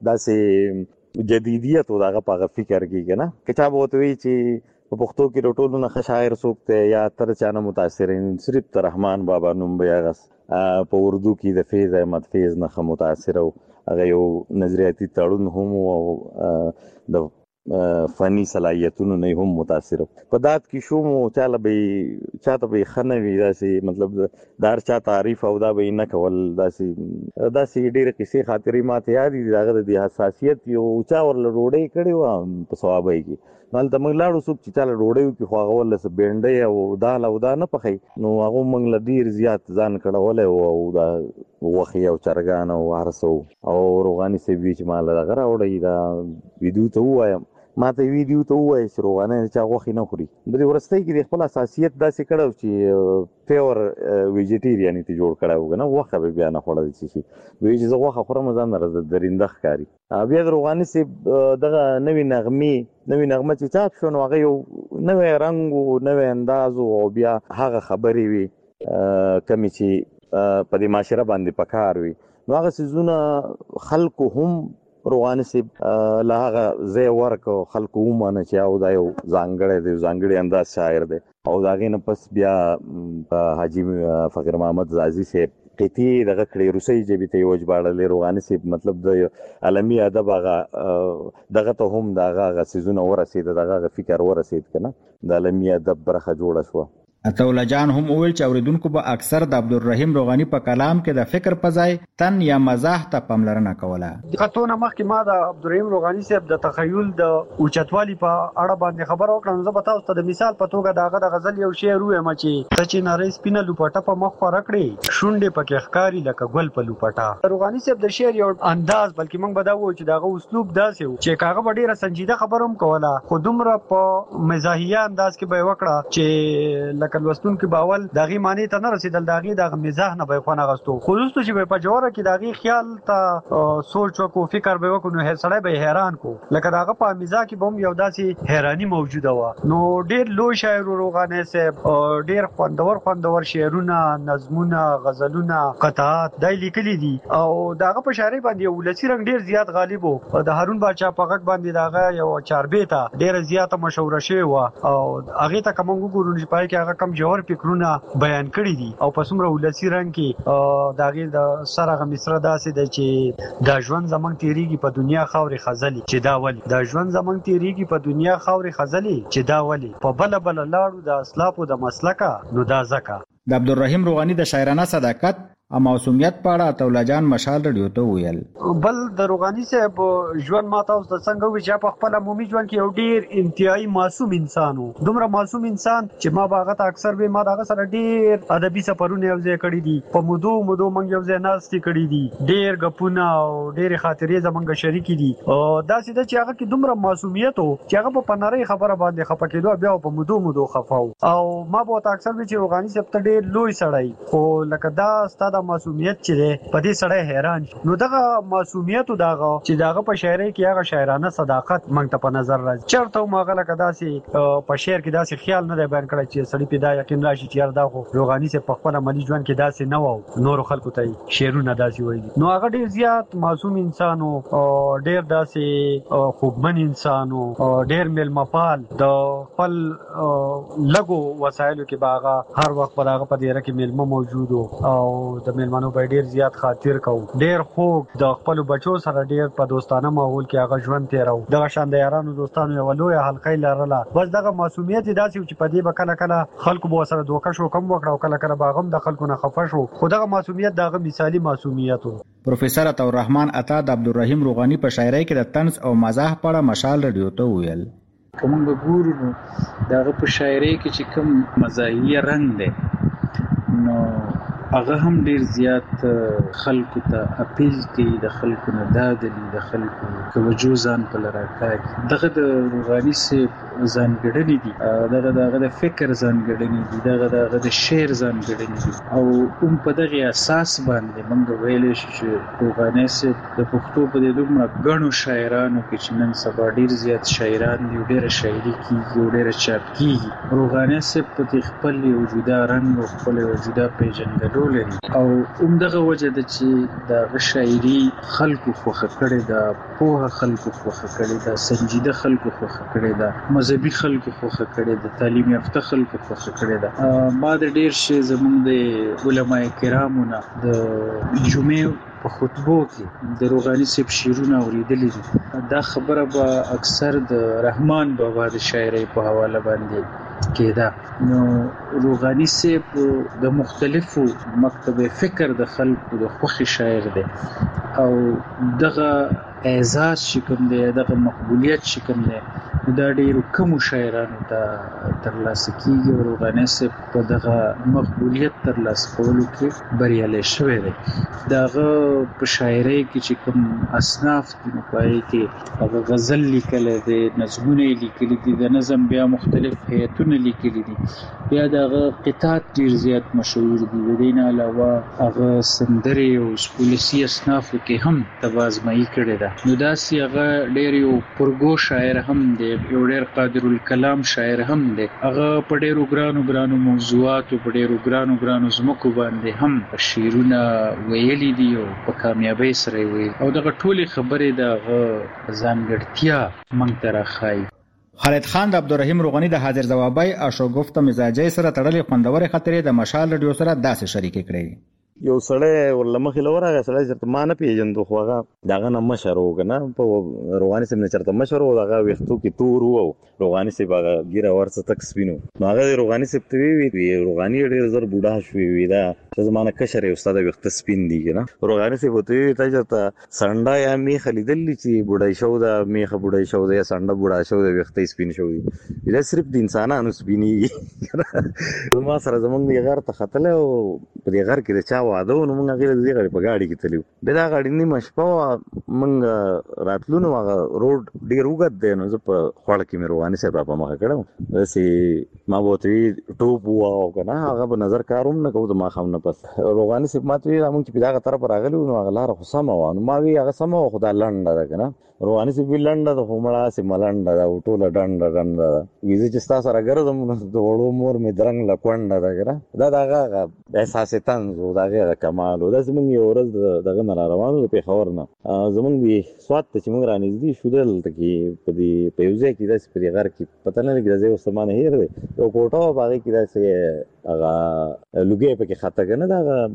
داسې جدیدیت و د هغه په هغه فکر کې که نه که چا به ورته وایي چې په پښتو کې د ټولو نه ښه شاعر څوک دی یا تر چا نه متاثر صرف د رحمان بابا نوم به یې هغه په اردو کې د فیض احمد فیض نه ښه متاثر و. هغه یو نظریاتي تړون هم او د فني صلاحیتونو نه هم متاثر په دات کې شو مو چاله به چاته به خنوي داسې مطلب دار چا تعریف او دا به نه کول داسې داسې ډېر کیسې خاطرې ماته یاد دي دغه د حساسیت یو چا ورل روړې کړي و په ثوابای کې مال ته موږ لاړو سوب چې چاله روړې کې خو هغه ول سه بینډې او دال او دا نه پخې نو هغه موږ لډیر زیات ځان کړه او دا وخی او چرګان او هرڅو او روغاني سي بیچ مال دغه راوړی دا ویډیو ته وایم ما ته ویډیو ته وایي چې روغانه چې غوښې نه خوري د دې ورستۍ کې د خپل اساسیت داسې کړو چې پیور ویجیټیرین ته جوړ کړو کنه غوښه به بیا نه خوړل شي وی چې غوښه خورم ځان راز درنده ښکاری بیا د روغاني سي دغه نوې نغمه نوې نغمه چې چاپ شو نو هغه یو نوې رنگ او نوې انداز او بیا هغه خبرې وي کمی چې په دې معاشره باندې پکار وي نو هغه سيزونه خلکو هم روغاني سي لاغه زه ورکو خلکو ومنه چې او دا یو ځانګړی دی ځانګړی انداز شاعر دی او دا غینه پس بیا حاجی فقیر محمد زازی سي قتی دغه کړي روسي جبي ته یو جوړل روغاني سي مطلب د عالمي ادب هغه دغه ته هم دغه غسیزونه ورسید دغه فکر ورسید کنه د عالمي ادب برخه جوړه شو عطاءالله جان هم وویل چې اوریدونکو به اکثر د عبدالرحیم روغاني په کلام کې د فکر په ځای تن یا مزاح ته پاملرنه کوله. دغه مخکې ما د عبدالرحیم روغاني صاحب د تخیل د اوچتوالي په اړه باندې خبره وکړم. زه به تاسو ته د مثال په توګه دغه د غزل یو شعر وایم چې ته چې نارې سپینه لوپټه په مخ خور کړې شونډې پکې ښکاری لکه ګل په لوپټه. روغاني صاحب د شعر یو انداز بلکې موږ به دا وایو چې دغه اسلوب داسې و چې هغه به ډېره سنجیده خبره هم کوله خو دومره په مزاحیه انداز کې به یې وکړه چې لکه لوستونکي به داغي معنی ته نه رسیدل داغي دغه مزاح نه به خو نه غستو خصوصا چې په جوړه کې داغي خیال ته سوچ او فکر به وکړو نو سړی به حیران کو لکه داغه په مزاح کې بم یو داسې حیرانی موجوده و. نو ډیر لوی شاعر روغاني صاحب ډیر خوندور خوندور شعرونه نظمونه غزلونه قطعات دای لیکلي دي او داغه په شاعري باندې ولسی رنگ ډیر زیات غالب وو. د هارون بادشاہ په غږ باندې داغه یو چاربیتا ډیر زیاته مشهور شوی و او هغه ته کوم وګورو چې پای کې هغه کم جوهر فکرونه بیان کړی دي او په څومره ولسی رنگ کې داغه د سره مصر داسې د چې د ژوند زمنګ تیریږي په دنیا خاورې خزلی چې دا ولی د ژوند زمنګ تیریږي په دنیا خاورې خزلی چې دا ولی په بل بل لاړو د اسلافو د مسلکه نو دا زکه. د عبدالرحیم روغاني د شاعرانه صداقت او معصومیت په اړه عطاءالله جان مشال رادیو ته ویل. بل د روغاني صاحب ژوند ما تاسو ته څنګه وی چې په خپل عمومي ژوند کې یو ډیر انتهایی معصوم انسان وو. دومره معصوم انسان چې ما باغه ته اکثر به ما دغه سره ډیر ادبي سفرونه یو ځای کړی دي په مودو مودو منګ یو ځای ناستي کړی دي ډیر غپونه او ډیر خاطرې زمونږ شریکي دي او دا سیده چې هغه کې دومره معصومیت وو چې هغه په پناري خبره باندې خپه کېدو بیا په مودو مودو خفاو او ما به ته اکثر به چې روغاني صاحب ته ډیر لوی سړی خو لکه دا ستاده معصومیت چې په دې سړی حیران نو دغه معصومیت دغه چې دغه په شاعرۍ کې هغه شاعرانه صداقت موږ ته په نظر راځي. چرته ماغه لکه داسې په شعر کې داسې خیال نه دی بیان کړی چې سړی پیدا یقین راشي چې یار دا خو روغاني صاحب په خپل عملي ژوند کې داسې نه وو نور خلکو ته شعرونه داسې وایي نو هغه ډیر زیات معصوم انسان او ډیر داسې خوبمن انسان او ډیر ملمپال د خپل لګو وسایلو کې باغه هر وخت پر هغه په دیره کې ملمه موجود او د ملمنو په ډیر زیات خاطر کو ډیر خوږ د خپل بچو سره ډیر په دوستانه ماحول کې هغه ژوند تیرو دغه شان د یارانو دوستانو یو لوی حلقه لرله بس دغه معصومیت داسې چې په دې بکله کله خلکو به سره دوکه شو کم وکړو کله کله باغم د خلکو نه خفه شو خو دغه معصومیت دغه مثالی معصومیت وو. پروفیسور عطاءالرحمن عطا د عبدالرحیم روغاني په شاعرۍ کې د طنز او مزاح په اړه مشال رادیو ته ویل. کوم ګورو نو دغه په شاعرۍ کې چې کوم مزاحیه رنگ دی نو هغه هم ډیر زیات خلکو ته اپیل کوي د خلکو نه دادلی د خلکو توجه ځان په لاره کوي. دغه د روغاني صاحب ځانګړنې دي دغه دغه د فکر ځانګړنې دي دغه دغه د شعر ځانګړنې دي او هم په دغه اساس باندې موږ ویلی شو چې روغاني صاحب د پښتو په دې دومره ګڼو شاعرانو کې چې نن سبا ډیر زیات شاعران دي ډیره شاعري کیږي ډیره چاپ کیږي روغاني صاحب په خپل یو جدا رنګ او خپل یو جدا پیژندګلو او عمدغه وجه د چې د شاعري خلکو خوخه کړي د پوهه خلکو خوخه کړي د سنجیده خلکو خوخه کړي د مذهبي خلکو خوخه کړي د تعلیم یافته خلکو خوخه کړي د ما د ډیر شي زمونږ د علماء کرامو نه د جمعې په خطبو کې د روغاني صاحب شعرونه اوریدلي دي. دا خبره به اکثر د رحمان بابا د شاعرۍ په حواله باندې کېده. نو روغاني صاحب د مختلفو مکتب فکر د خلکو د خوښي شاعر دی او دغه اعزاز چې کوم دی دغه مقبولیت چې کوم دی دا ډېرو کمو شاعرانو ته ترلاسه کیږي او روغاني صاحب په دغه مقبولیت ترلاسه کولو کې بریالی شوی دی. د هغه په شاعرۍ کې چې کوم اصناف دي نو په هغې کې هغه غزل لیکلی دی، نظمونه یې لیکلي دي، د نظم بیا مختلف هیئتونه لیکلي دي، بیا د هغه قطعات ډېر زیات مشهور دي. د دې نه علاوه هغه سندرې او پولسي اصنافو کې هم تبازمایي کړې ده. نو داسې هغه ډېر یو پرګو شاعر هم دی، یو ډېر قادر الکلام شاعر هم دی. هغه په ډېرو ګرانو ګرانو موضوعاتو په ډېرو ګرانو ګرانو ځمکو باندې هم شعرونه ویلي دي او په کامیابۍ سره یې ویلي او دغه ټولې خبرې د هغه ځانګړتیا موږ ته راښایي. خالد خان د عبدالرحیم روغاني د حاضر جوابۍ او شوګفته مزاجۍ سره تړلې خوندورې خاطرې د مشال رادیو سره داسې شریکې کړې. یو سړی ورلمخې لورغه سړی چرته ما نه پیژندو خو هغه دغه نه مشر و کنه په روغاني صاحب نه چرته مشر و دغه وختو کې تور و روغاني صاحب هغه ګیره ورڅ تک سپینو نو هغه روغاني صاحب ته وی روغاني ډېر زر بوډا شوی وی دا زمانه کشر یو استاد وخت سپین دی کنه روغاني صاحب ته ته چرته سنډا یا می خلیدل چې بوډای شو دا می خ بوډای شو دا سنډا بوډا شو دا وخت سپین شو دی دا صرف د انسانانو سپینی ما سره زمونږ غیر ته خطل او په غیر کې چا واده نو موږ هغه دې غړي په گاډي کې تلو به دا غاډي نیمه شپه موږ راتلو نو هغه روډ ډیر وګد دی نو زه په خوړ کې مې روغاني صاحب په مخه کړم داسې ما بوتې ټوپ واو کنه هغه په نظر کاروم نه کوم ما خام نه پس روغاني صاحب ماته موږ چې په دغه طرف راغلو نو هغه لار خو سم و نو ما وی هغه سم و خدای لنډه ده کنه روغاني صاحب لنډه د همړه سي ملنډه ده ټوله ډنډه ډنډه ویزه چې تاسو سره ګرځم نو د وړو مور مې درنګ لکونډه ده کنه دا دغه احساس تنز دغه کمال او د زمونږ یو ورځ دغه نه روانو په خبر نه زمونږ دی سوات ته چې موږ رانږدې شو دلته کې په دې په یو ځای کې داسې په دې غر کې پته نه لګي چې اوس مانه هیر دی یو کوټه باغې کې داسې هغه لوګي په کې خطه کنه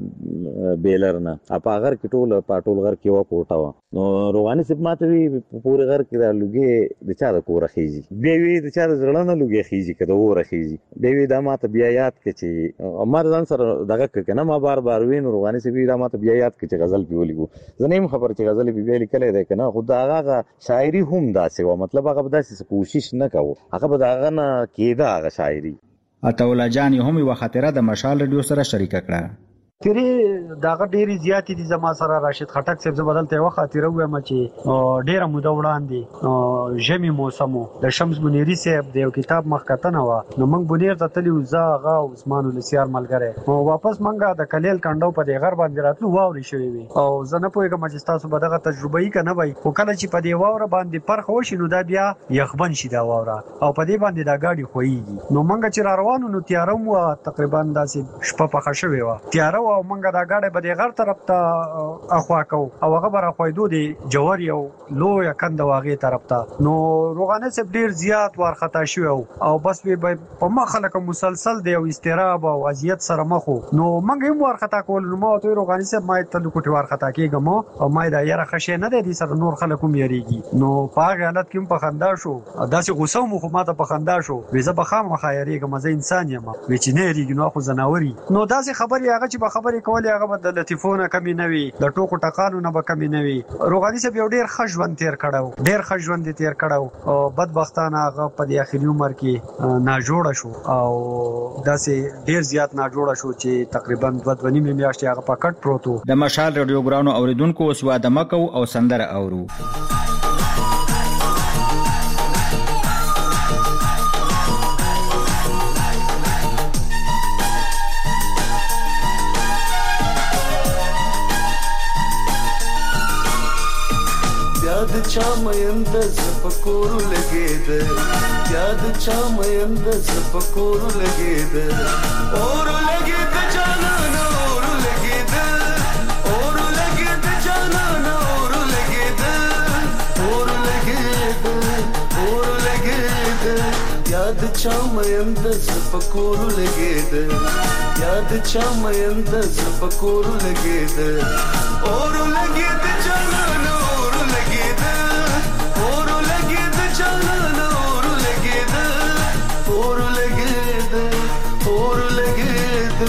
دا بیلر نه اپا غر کې ټول په ټول غر کې و کوټه و نو روغاني صاحب ماته وی پورې غر کې دا لوګي د چا د کوره خيږي بیا وی د چا د زړه نه لوګي خيږي کده وره خيږي بیا وی دا ماته بیا یاد کې چې عمر ځان سره دغه کنه ما بار بار وین روغاني صاحب دا ماته بیا یاد کې چې غزل پیولې زه نیم خبر چې غزل بیا لیکلې ده کنه خو دا هغه شاعري هم داسې و مطلب هغه داسې کوشش نه کاوه هغه به دا نه کېده هغه شاعري. عطاولا جان هم یو خاطره د مشال رادیو سره شریک کړه. تیری داغه ډیری زیاتې دي زما سره راشد خټک صاحب زبدلته یو خاطره وایم چې ډیره موده وړاندې ژمي موسمو د شمس منیری صاحب د یو کتاب مخکتنه و نو موږ بنیر ته تلو زاغه عثمان السیار ملګری او واپس موږ د کلیل کندو په دې غر باندې راتلو واوري شوی وي او زه نه پوهیږم چې تاسو به دغه تجربه یې کنه وای خو کله چې په دې واوره باندې پرخ وشي نو دا بیا یخبن شي دا واوره او په دې باندې دا گاډي خوېږي نو موږ چې را روانو نو تیارم و تقریبا داسې شپه پخه شوی و تیار او منګه دا گاډي په دې غر طرف ته اخوا کو او هغه بر خویدو دي جوړ یو لوی کند واغې طرف ته نو روغانه سپ ډیر زیات ورختا شو او بس به په مخه لکه مسلسل دی او استراب او اذیت سره مخو نو منګه هم ورختا کول نو ما ته روغانه سپ ما ته لکوټي ورختا کېګم او ما دا یره خشه نه دي سره نور خلکو میریږي نو په هغه حالت کې په خندا شو داسې غوسه مو خو ما ته په خندا شو وې زه به خام خیریږم زه انسان یم وې چې نه ریږي نو خو زناوري نو داسې خبري هغه چې به خبري کولې هغه د لطیفونه کمی نه وي د ټوکو ټقالو نه به کمی نه وي روغاني صاحب یو ډیر ښه ژوند تیر کړو ډیر ښه ژوند تیر کړو او بدبختانه هغه په دې اخري عمر کې ناجوړه شو او داسې ډیر زیات ناجوړه شو چې تقریبا دوه دوه نیمه میاشتې هغه په کټ پروت و. د مشال رادیو ګرانو اوریدونکو اوس واده مکو او سندره اورو. یاد چا مېند زپکور لګید یاد چا مېند زپکور لګید اور لګید جانان اور لګید اور لګید جانان اور لګید اور لګید اور لګید یاد چا مېند زپکور لګید یاد چا مېند زپکور لګید اور لګید جانان اور لګید اور لګید جانان اور لګید اور لګید اور لګید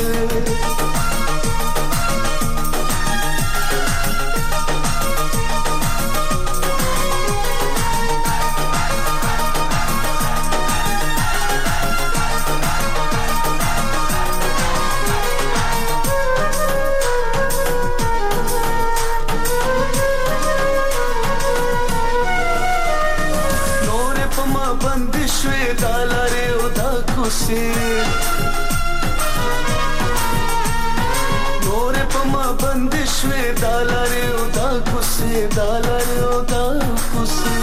نور پما بندشوي دالاره او دا کوسه دالاره او دا کوسه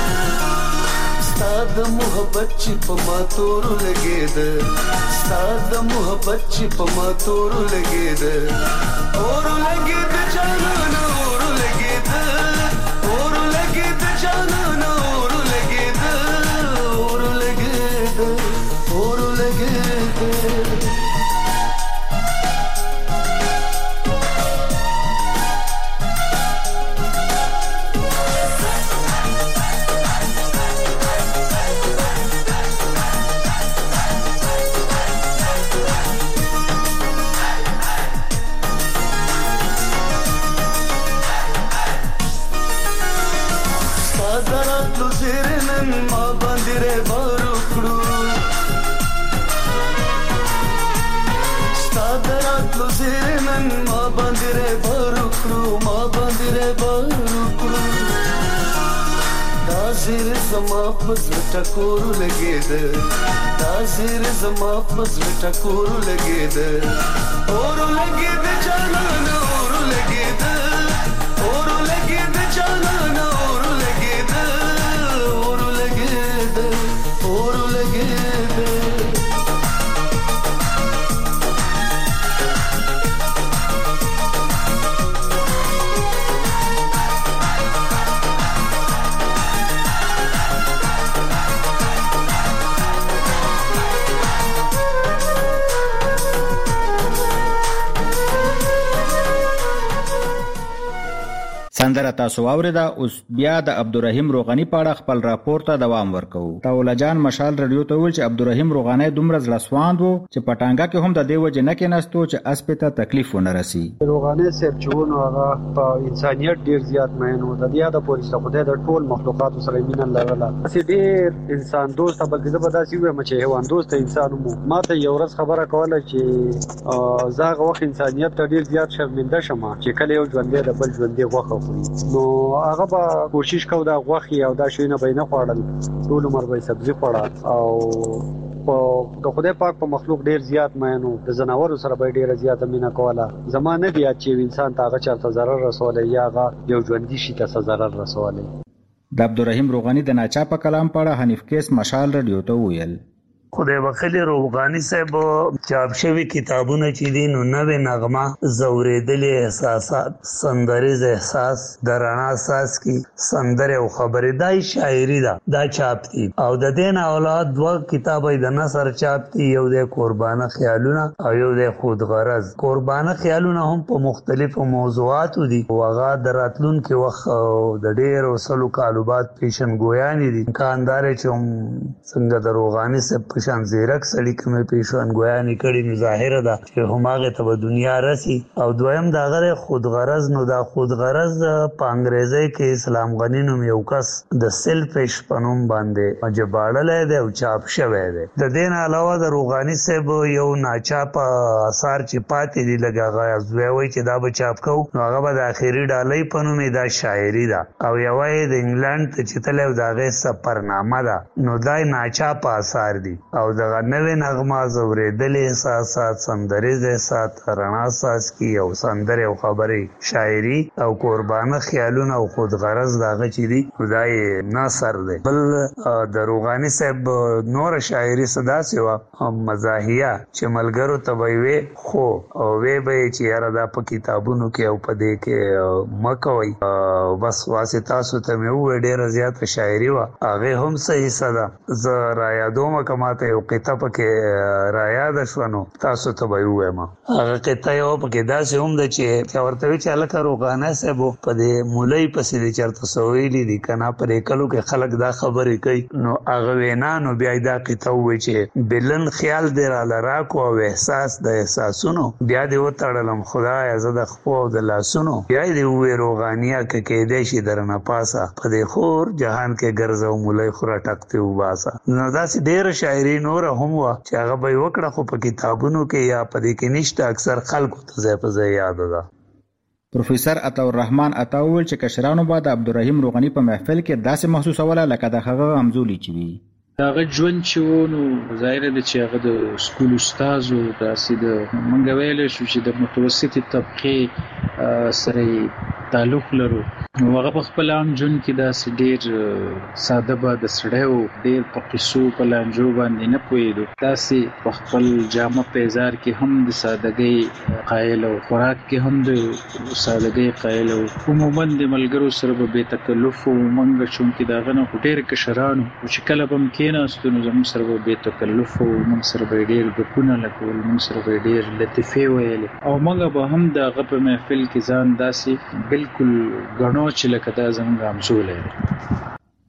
ستاد محبت چې پما تور لګید ستاد محبت چې پما تور لګید اور لګید جانان اور لګید اور لګید جانان اور لګید اور لګید اور لګید زما پس ټکور لګید دا زیر زما پس ټکور لګید اور لګید جانان اور لګید اور لګید جانان اور لګید اور لګید اور لګید سندره تاسو اوریدا اوس بیا د عبدالرحیم روغانی په اړه خپل راپور ته دوام ورکوو. توله جان مشال رادیو ته ویل چې عبدالرحیم روغانی دومره زړسواند وو چې په ټانګه کې هم د دې وجې نه کېناستو چې اسپې ته تکلیف ونه رسي. روغانی صاحب چې ونو هغه په انسانیت ډېر زیات مین و. د دې یاده پورې چې خدای د ټول مخلوقاتو سره مینه لرله. هسې ډېر انسان دوسته، بلکې زه به داسې ووایم چې حیوان دوسته انسان وم. ما ته یو ورځ خبره کوله چې زه هغه وخت انسانیت ته ډېر زیات شرمنده شم چې کله یو ژوندی د بل ژوندی غوښه خوري، نو هغه به کوشش کو دا غوښې او دا شیونه به نه خوړل، ټول عمر به سبزي خوړه. او د خدای پاک په مخلوق ډیر زیات مینو، د زناورو سره به ډیره زیاته مینه کوله. زمانه بیا چې انسان ته هغه چرته ضرر رسولی یا هغه یو ژوندي شي ته ضرر رسولی. د عبدالرحیم روغانی د ناچاپه کلام په اړه حنیف کیس مشال رادیو ته وویل. خدای بخلی روغانی صاحب چاپ شوی کتابونه چې دي نو نوې نغمه، زوریدلې احساسات، سندریز احساس، درانه احساس کی سندره او خبره دای شاعری ده دا چاپ دي. او د دین اولاد دوه کتابه د نثر چاپ دي، یو د قربانه خیالونه او یو د خودغرض. قربانه خیالونه هم په مختلفو موضوعاتو دي او هغه دراتلون کې وخت د ډېر وسلو کالوبات پیشنګویان دي. کاندار چې څنګه د روغانی صاحب شان زیرک سړی کومه پیشوان ګویانی کړي نو ظاهره ده چې هماغه ته دنیا رسی. او دویم دا غره خودغرض، نو دا خودغرض په انګریزي کې اسلام غنی نوم یو کس د سیلفش پنوم باندې مجباړل دی او چاپ شوی دی. د دین علاوه د روغانی صاحب یو ناچاپ اثر چې پاتې دی لګاغه زوی وای چې دا به چاپ کو، نو هغه به د اخیری ډالۍ پنوم دا شاعری ده. او یو د انګلند ته چې تلو دا غي سفرنامه ده، نو دا ناچاپ اثر دي. او دغه نوې نغمه، زوریدلې احساسات، سندریز احساس، رڼا احساس کی او سندره او خبرې، شاعری او قربانه خیالونه او خودغرض دغه چې دي خدای ناصر دی. بل د روغانی صاحب نور شاعری صدا سیوا مزاحیه چې ملګرو ته وی خو او وی به چې یاره دا په کتابونو کې او په دې کې مکوي بس واسطه سو ته مې و ډیره زیاته شاعری وا هغه هم صحیح صدا ز را یادوم کما ماته یو قطعه پکې را یاد شو نو تاسو ته به وایم. هغه قطعه یو پکې داسې هم ده چې ورته وی چې الکه روغانه صاحب په دې مولای پسې د چرته سویلی دي کنه پرې کلو کې خلک دا خبرې کوي نو هغه وینا نو بیا دا قطعه وی چې بلن خیال دې را لراکو او احساس د احساسونو بیا دې وتړلم خدای زه د خپل د لاسونو بیا دې وې روغانیا کې کې دې شي درنه پاسا په دې خور جهان کې ګرځاو مولای خورا ټکته وباسا. نو دا سي ډېر شاعري نور هم وا چې هغه به وکړه خو په کتابونو کې یا په دې کې نشته اکثر خلکو ته ځای په ځای یاد ده. پروفیسور عطاالرحمن عطاول چې کشرانو بعد عبدالرحیم روغانی په محفل کې داسې محسوسوله لکه د هغه غمزولي چې وي. هغه ژوند چې و نو ظاهر دی چې هغه د سکول استادو داسې د مونږ ویلی شو چې د متوسطې طبقې سره تعلق لرو نو هغه په خپل عام ژوند کې داسې ډېر ساده به د سړی و ډېر په قصو په لانجو باندې نه پوهېدو داسې په خپل جامه پیزار کې هم د سادګۍ قایل و خوراک کې هم د سادګۍ قایل و عموما د ملګرو سره به بې تکلف و مونږ چونکې د هغه نه خو ډېر کشران و چې کله به م کېناستو نو زموږ سره به بې تکلف و موږ سره به یې ډېر ګپونه لګول موږ سره به یې ډېر لطیفې ویلې او موږ به هم د هغه په محفل کې ځان داسې بالکل ګڼو چې لکه دا زموږ همزولی دی.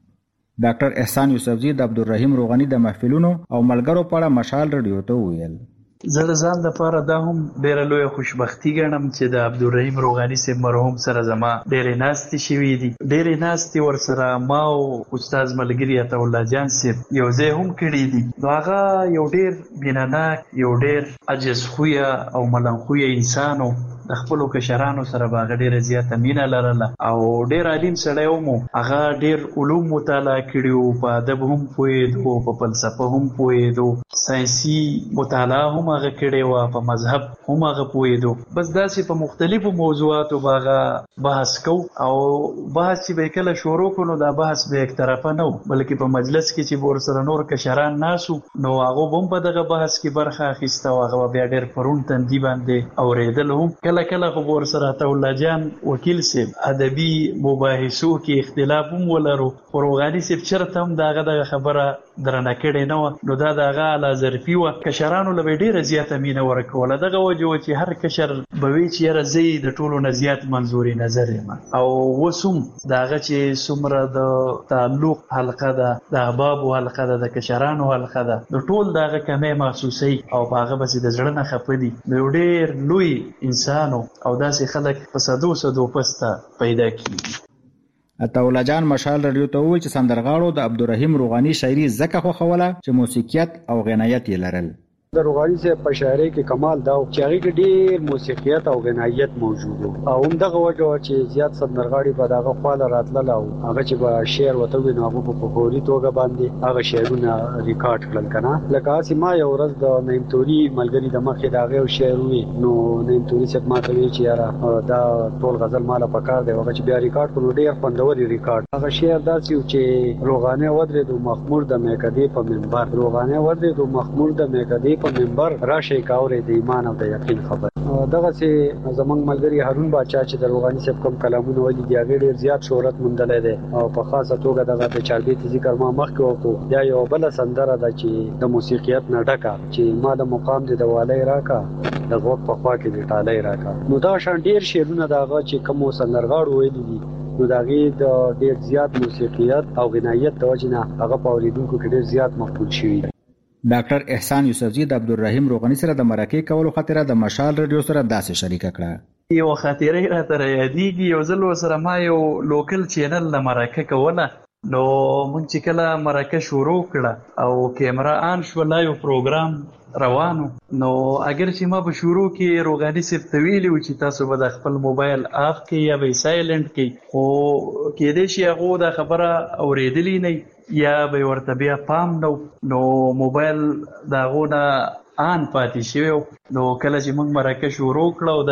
ډاکټر احسان یوسفزي د عبدالرحیم روغاني د محفلونو او ملګرو په اړه مشال رادیو ته وویل. زه د ځان لپاره دا هم ډېره لویه خوشبختي ګڼم چې د عبدالرحیم روغاني صاحب مرحوم سره زما ډېرې ناستې شوي دي ډېرې ناستې ورسره ما او استاد ملګري عطاالله جان صاحب یو ځای هم کړي دي. نو هغه یو ډېر مینهناک یو ډېر عجز خویه او ملنخویه انسان و د خپلو کشرانو سره به هغه ډېره زیاته مینه لرله او ډېر عالم سړی هم و. هغه ډېر علوم مطالعه کړي وو په ادب هم پوهېدو په فلسفه هم پوهېدو ساینسي مطالعه هم هغه کړې وه په مذهب هم هغه پوهېدو بس داسې په مختلفو موضوعاتو به هغه بحث کو او بحث چې به یې کله شروع کړو نو دا بحث به یک طرفه نه و بلکې په مجلس کې چې به ورسره نور کشران ناسو نو هغو به هم په دغه بحث کې برخه اخیسته او هغه به بیا ډېر پرون تندي باندې اورېدل هم کله کله خو به ورسره عطاالله جان وکیل صاحب ادبي مباحثو کې اختلاف هم ولرو خو روغاني صاحب چېرته هم د هغه دغه خبره درنه کړې نه وه نو دا د هغه اعلی ظرفي وه کشرانو له به یې ډېره زیاته مینه ورکوله دغه وجه وه چې هر کشر به وی چې یاره زه یې د ټولو نه زیات منظوري نظر یم او اوس هم د هغه چې څومره د تعلق حلقه ده د احبابو حلقه ده د کشرانو حلقه ده د ټول د هغه کمی محسوسوي او په هغه پسې د زړه نه خفه دي نو یو ډېر لوی انسان او داسې خلک په صدو صدو پسته پیدا کېږي. عطاالله جان مشال رادیو ته وویل چې سندرغاړو د عبدالرحیم روغاني شاعري ځکه خوښوله چې موسیقیت او غنایت یې لرل. د روغاني صاحب په شاعري کې کمال دا چې هغې کې ډېر موسیقیت او غنایت موجود و او همدغه وجه وه چې زیات سندرغاړي به د هغه خواله راتلل او هغه چې به شعر ورته ووایي نو هغه به په فوري توګه باندې هغه شعرونه ریکارډ کړل که نه لکه هسې ما یو ورځ د نعیم توري ملګري د مخې د هغې یو شعر ووایي نو نعیم توري صاحب ما ته وایي چې یاره دا ټول غزل ما له پکار دی هغه چې بیا ریکارډ کړو ډېر خوندور یې ریکارډ هغه شعر داسې و چې روغانۍ ودرېدو مخمور د میکدې په منبر روغانۍ ودرېدو مخمور د میکدې په منبر راشي کاورې د ایمان او د یقین خبر دغه سي زمنګ ملګری هارون باچا چې د روغاني صاحب کوم کلامونه ولې دی هغه ډیر زیات شهرت موندلې ده او په خاصه توګه دغه د چاربیت ذکر ما مخکې وکړو دا یو بل سندره ده چې د موسیقیت نه ډکه چې ما د مقام د دوالۍ راکا د غوږ په خوا کې د ټالۍ راکا نو دا شان ډیر شعرونه دغه چې کوم سندرغاړو ویلي دي نو دغه د ډیر زیات موسیقیت او غنایت د وجنه هغه په اوریدونکو کې ډیر زیات مقبول شوی ډاکټر احسان یوسفزي د عبدالرحیم روغاني سره د مرکې کولو خاطر د مشال رادیو سره داسې شریکه کړه. یو خاطره راته یادېږي یو ځل ورسره ما یو لوکل چینل له مرکه کوله نو مونږ چې کله مرکه شروع کړه او کیمرا آن شو لایو پروګرام روانو نو اگر چې ما په شروع کې روغاني صاحب ته ویلي و چې تاسو به د خپل موبایل آف کړئ یا به سایلنټ کړئ خو کېدای شي هغو دا خبره اورېدلې نه یا به ورته بیا پام نو نو موبایل د هغو نه آن پاتې شوی نو کله چې موږ مرکه شروع کړه او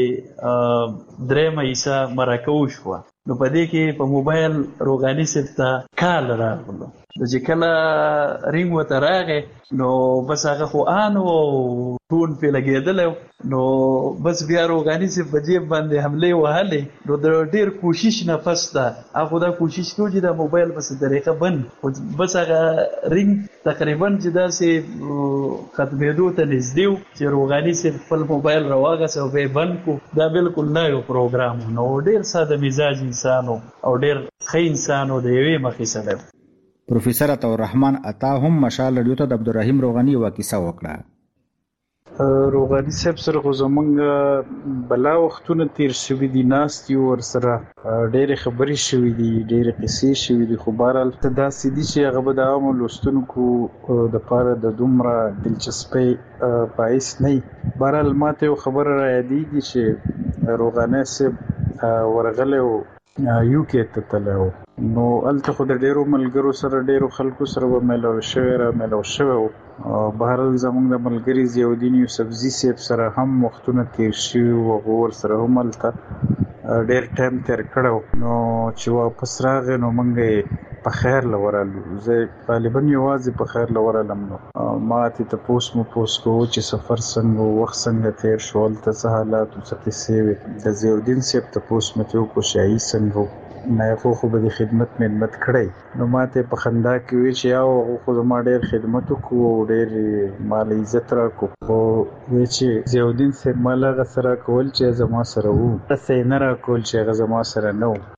داسې درېیمه حصه مرکه وشوه نو په دې کې په موبایل روغاني صاحب ته کال راغلو چې کله رینګ وته راغې نو بس هغه خو آنو ټون په لګېدل نو بس بیا روغاني سي په جیب باندې حمله وهلې نو د ډیر کوشش نه پسته هغه دا کوشش کوي چې د موبایل په طریقه بند بس هغه رینګ تقریبا چې دا سي ختمېدو ته نږدې چې روغاني سي خپل موبایل راوغه سو به بند کو دا بالکل نه یو پروګرام نو ډیر ساده مزاج انسانو او ډیر ښه انسانو د یوې مخې سره پروفیسور عطا الرحمن عطا هم مشال رادیو ته د عبدالرحیم روغاني یو کیسه وکړه. روغاني صاحب سره خو زمونږ بلا وختونه تیر شوي دي ناستي ور سره ډېرې خبرې شوي دي ډېرې قصې شوي دي خو بهرحال ته داسې دي چې هغه به د عامو لوستونکو دپاره د دومره دلچسپۍ باعث نه وي. بهرحال ما ته یو خبره رایادېږي چې روغاني صاحب ورغلی و یو کې ته تللی و نو هلته خو د ډېرو ملګرو سره ډېرو خلکو سره به میلاو شوی را میلاو شوی و. بهرحال زموږ د ملګري ضیاءالدین یوسفزي صاحب سره هم وختونه تیر شوي و هغه ورسره هم هلته ډېر ټایم تیر کړی نو چې واپس راغی نو موږ یې په خیر له ورغلو. زه غالبا یوازې په خیر له ورغلم نو ما ترې تپوس مپوس کوو چې سفر څنګه و وخت څنګه تیر شو هلته څه حالات و څه قصې وې. د ضیاءالدین صاحب تپوس مې ترې وکړو شاهي څنګه و نه خو خو به د خدمت خدمت کړی نو ماته په خندا کې وی چې یاو خو زما ډېر خدمت وکړو ډېر مال عزت راکړو خو وی چې ضیاءالدین صاحب مال هغه سره کول چې زما سره وو څه نه راکول چې هغه زما سره نه وو.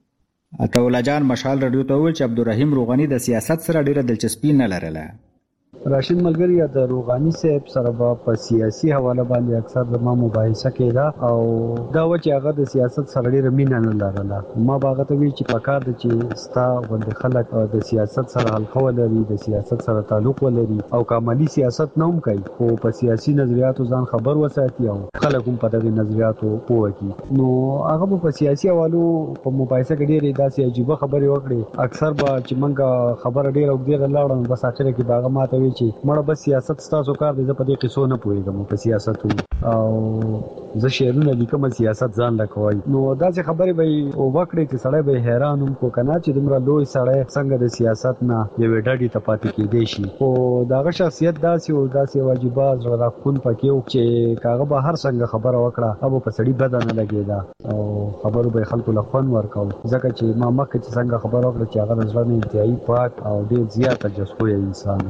عطاالله جان مشال رادیو ته وویل چې عبدالرحیم روغاني د سیاست سره ډېره دلچسپي نه لرله. راشد ملګری د روغاني صاحب سره په سیاسي حواله باندې اکثر د ما مباحثه کېده او دا و چې هغه د سیاست سره ډېره مینه نه لرله. ما به هغه ته وی چې پکار ده چې ستا غوندې خلک د سیاست سره حلقه ولري د سیاست سره تعلق ولري او کاملي سیاست نه هم کوي خو په سیاسي نظریاتو ځان خبر وساتي او خلک هم په دغه نظریاتو پوه کړي. نو هغه په سیاسي حوالو په مباحثه کې ډېرې داسې عجیبه خبرې وکړې. اکثر به چې موږ خبره ډېره اوږدې لاړه بس اخره کې به هغه ما ته چې مړه بس سیاست ستاسو کار دی زه په دې قصو نه پوهېږم په سیاست او زه شعرونه لیکم سیاست ځان له کوي نو داسې خبرې به یې وکړې چې سړی به یې حیران هم کو که نه چې دومره لوی سړی څنګه د سیاست نه یوې ډډې ته پاتې کېدی شي. خو د هغه شخصیت داسې و داسې واجبه زړه راښکون پکې و چې که هغه به هر څنګه خبره وکړه هغه په سړي بده نه لګېده او خبرو به یې خلکو له خوند ورکول ځکه چې ما مخکې چې څنګه خبره وکړه چې هغه د زړه نه انتهایي پاک او ډېر زیاته جذبویه انسان و.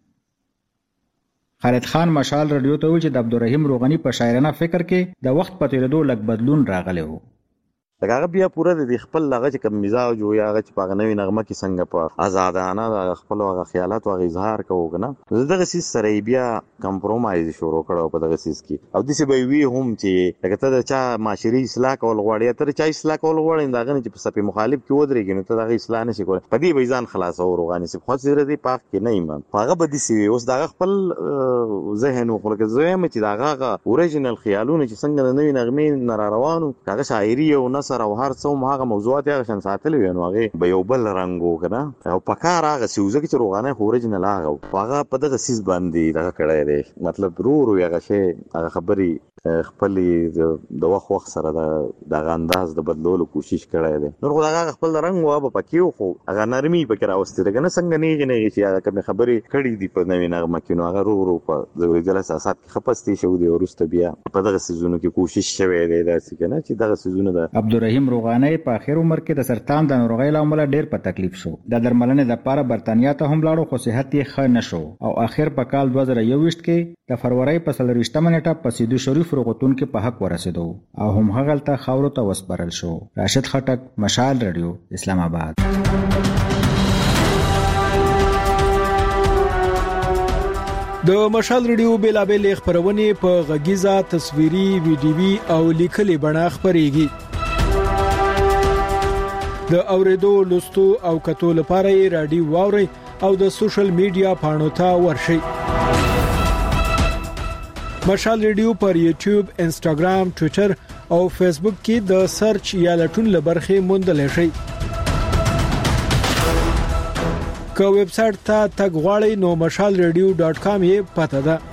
خالد خان مشال رادیو ته وویل چې د عبدالرحیم روغاني په شاعرانه فکر کې د وخت په تیریدو لږ بدلون راغلی و. لکه هغه بیا پوره د خپل هغه چې کوم مزاج او هغه چې په هغه نوې نغمه کې څنګه په آزادانه د خپل هغه خیالات او اظهار کوو که نه زه دغه څیز سره بیا کمپرومایز شروع کړی په دغه څیز کې او داسې به وي هم چې لکه ته د چا معاشري اصلاح کول غواړې ته د چا اصلاح کول غواړې د هغه نه چې په صفې مخالف کې ودرېږي نو ته د هغه اصلاح نشي کولی په دې به یې ځان خلاصوو روغاني صاحب خو چې د دې پاک کې نه یم خو هغه به داسې وي اوس د هغه خپل ذهن و خو لکه زه یم چې د هغه هغه اوریجنل خیالونه چې څنګه د نوې نغمې نه را روانو هغه شاعري او نثر او هر څه هغه موضوعات هغه شان ساتلې وي نو هغه به یو بل رنګ و که نه او په کار هغه سیوزه کې چې روغاني خو اوریجنل هغه هغه په دغه څیز باندې دغه کړی دی مطلب رو رو هغه شی هغه خبرې خپلې د وخت وخت سره دغه انداز د بدلولو کوشش کړی دی نور خو هغه خپل رنګ و به پکې و خو هغه نرمي پکې راوستې ده که نه څنګه نیغې نیغې چې هغه کومې خبرې کړي دي په نوې نغمه کې نو هغه رو رو په ځورېدل اساسات کې ښه پستې شوي دي وروسته بیا په دغه څیزونو کې کوشش شوی دی داسې که نه چې دغه څیزونه د عبدالرحیم روغاني په اخر عمر کې د سرطان د ناروغۍ له امله ډېر په تکلیف شو. د درملنې لپاره برتانیا ته هم لاړو خو صحت یې ښه نه شو او اخر په کال دوه زره یوویشت کې د فروری په څلرویشتمه نیټه په سیدو شریف روغتون کې په حق ورسېدو او هم هغلته خاورو ته وسپارل شو. راشد خټک مشال رادیو اسلام آباد. د مشال رادیو بیلابل خبرونه په غږیزه تصویري ویډیوي او لیکلي بڼه خبريږي. د اوریدو لوستو او کتو لپاره رادیو واوري او د سوشل میډیا پاڼو ته ورشي. مشال رادیو پر یوټیوب، انسټاګرام، ټوئیټر او فیسبوک کې د سرچ یا لټون لبرخه موندل شي. که ویب سټ ته تګ غواړئ نو مشال رادیو ډاټ کام یې پته ده.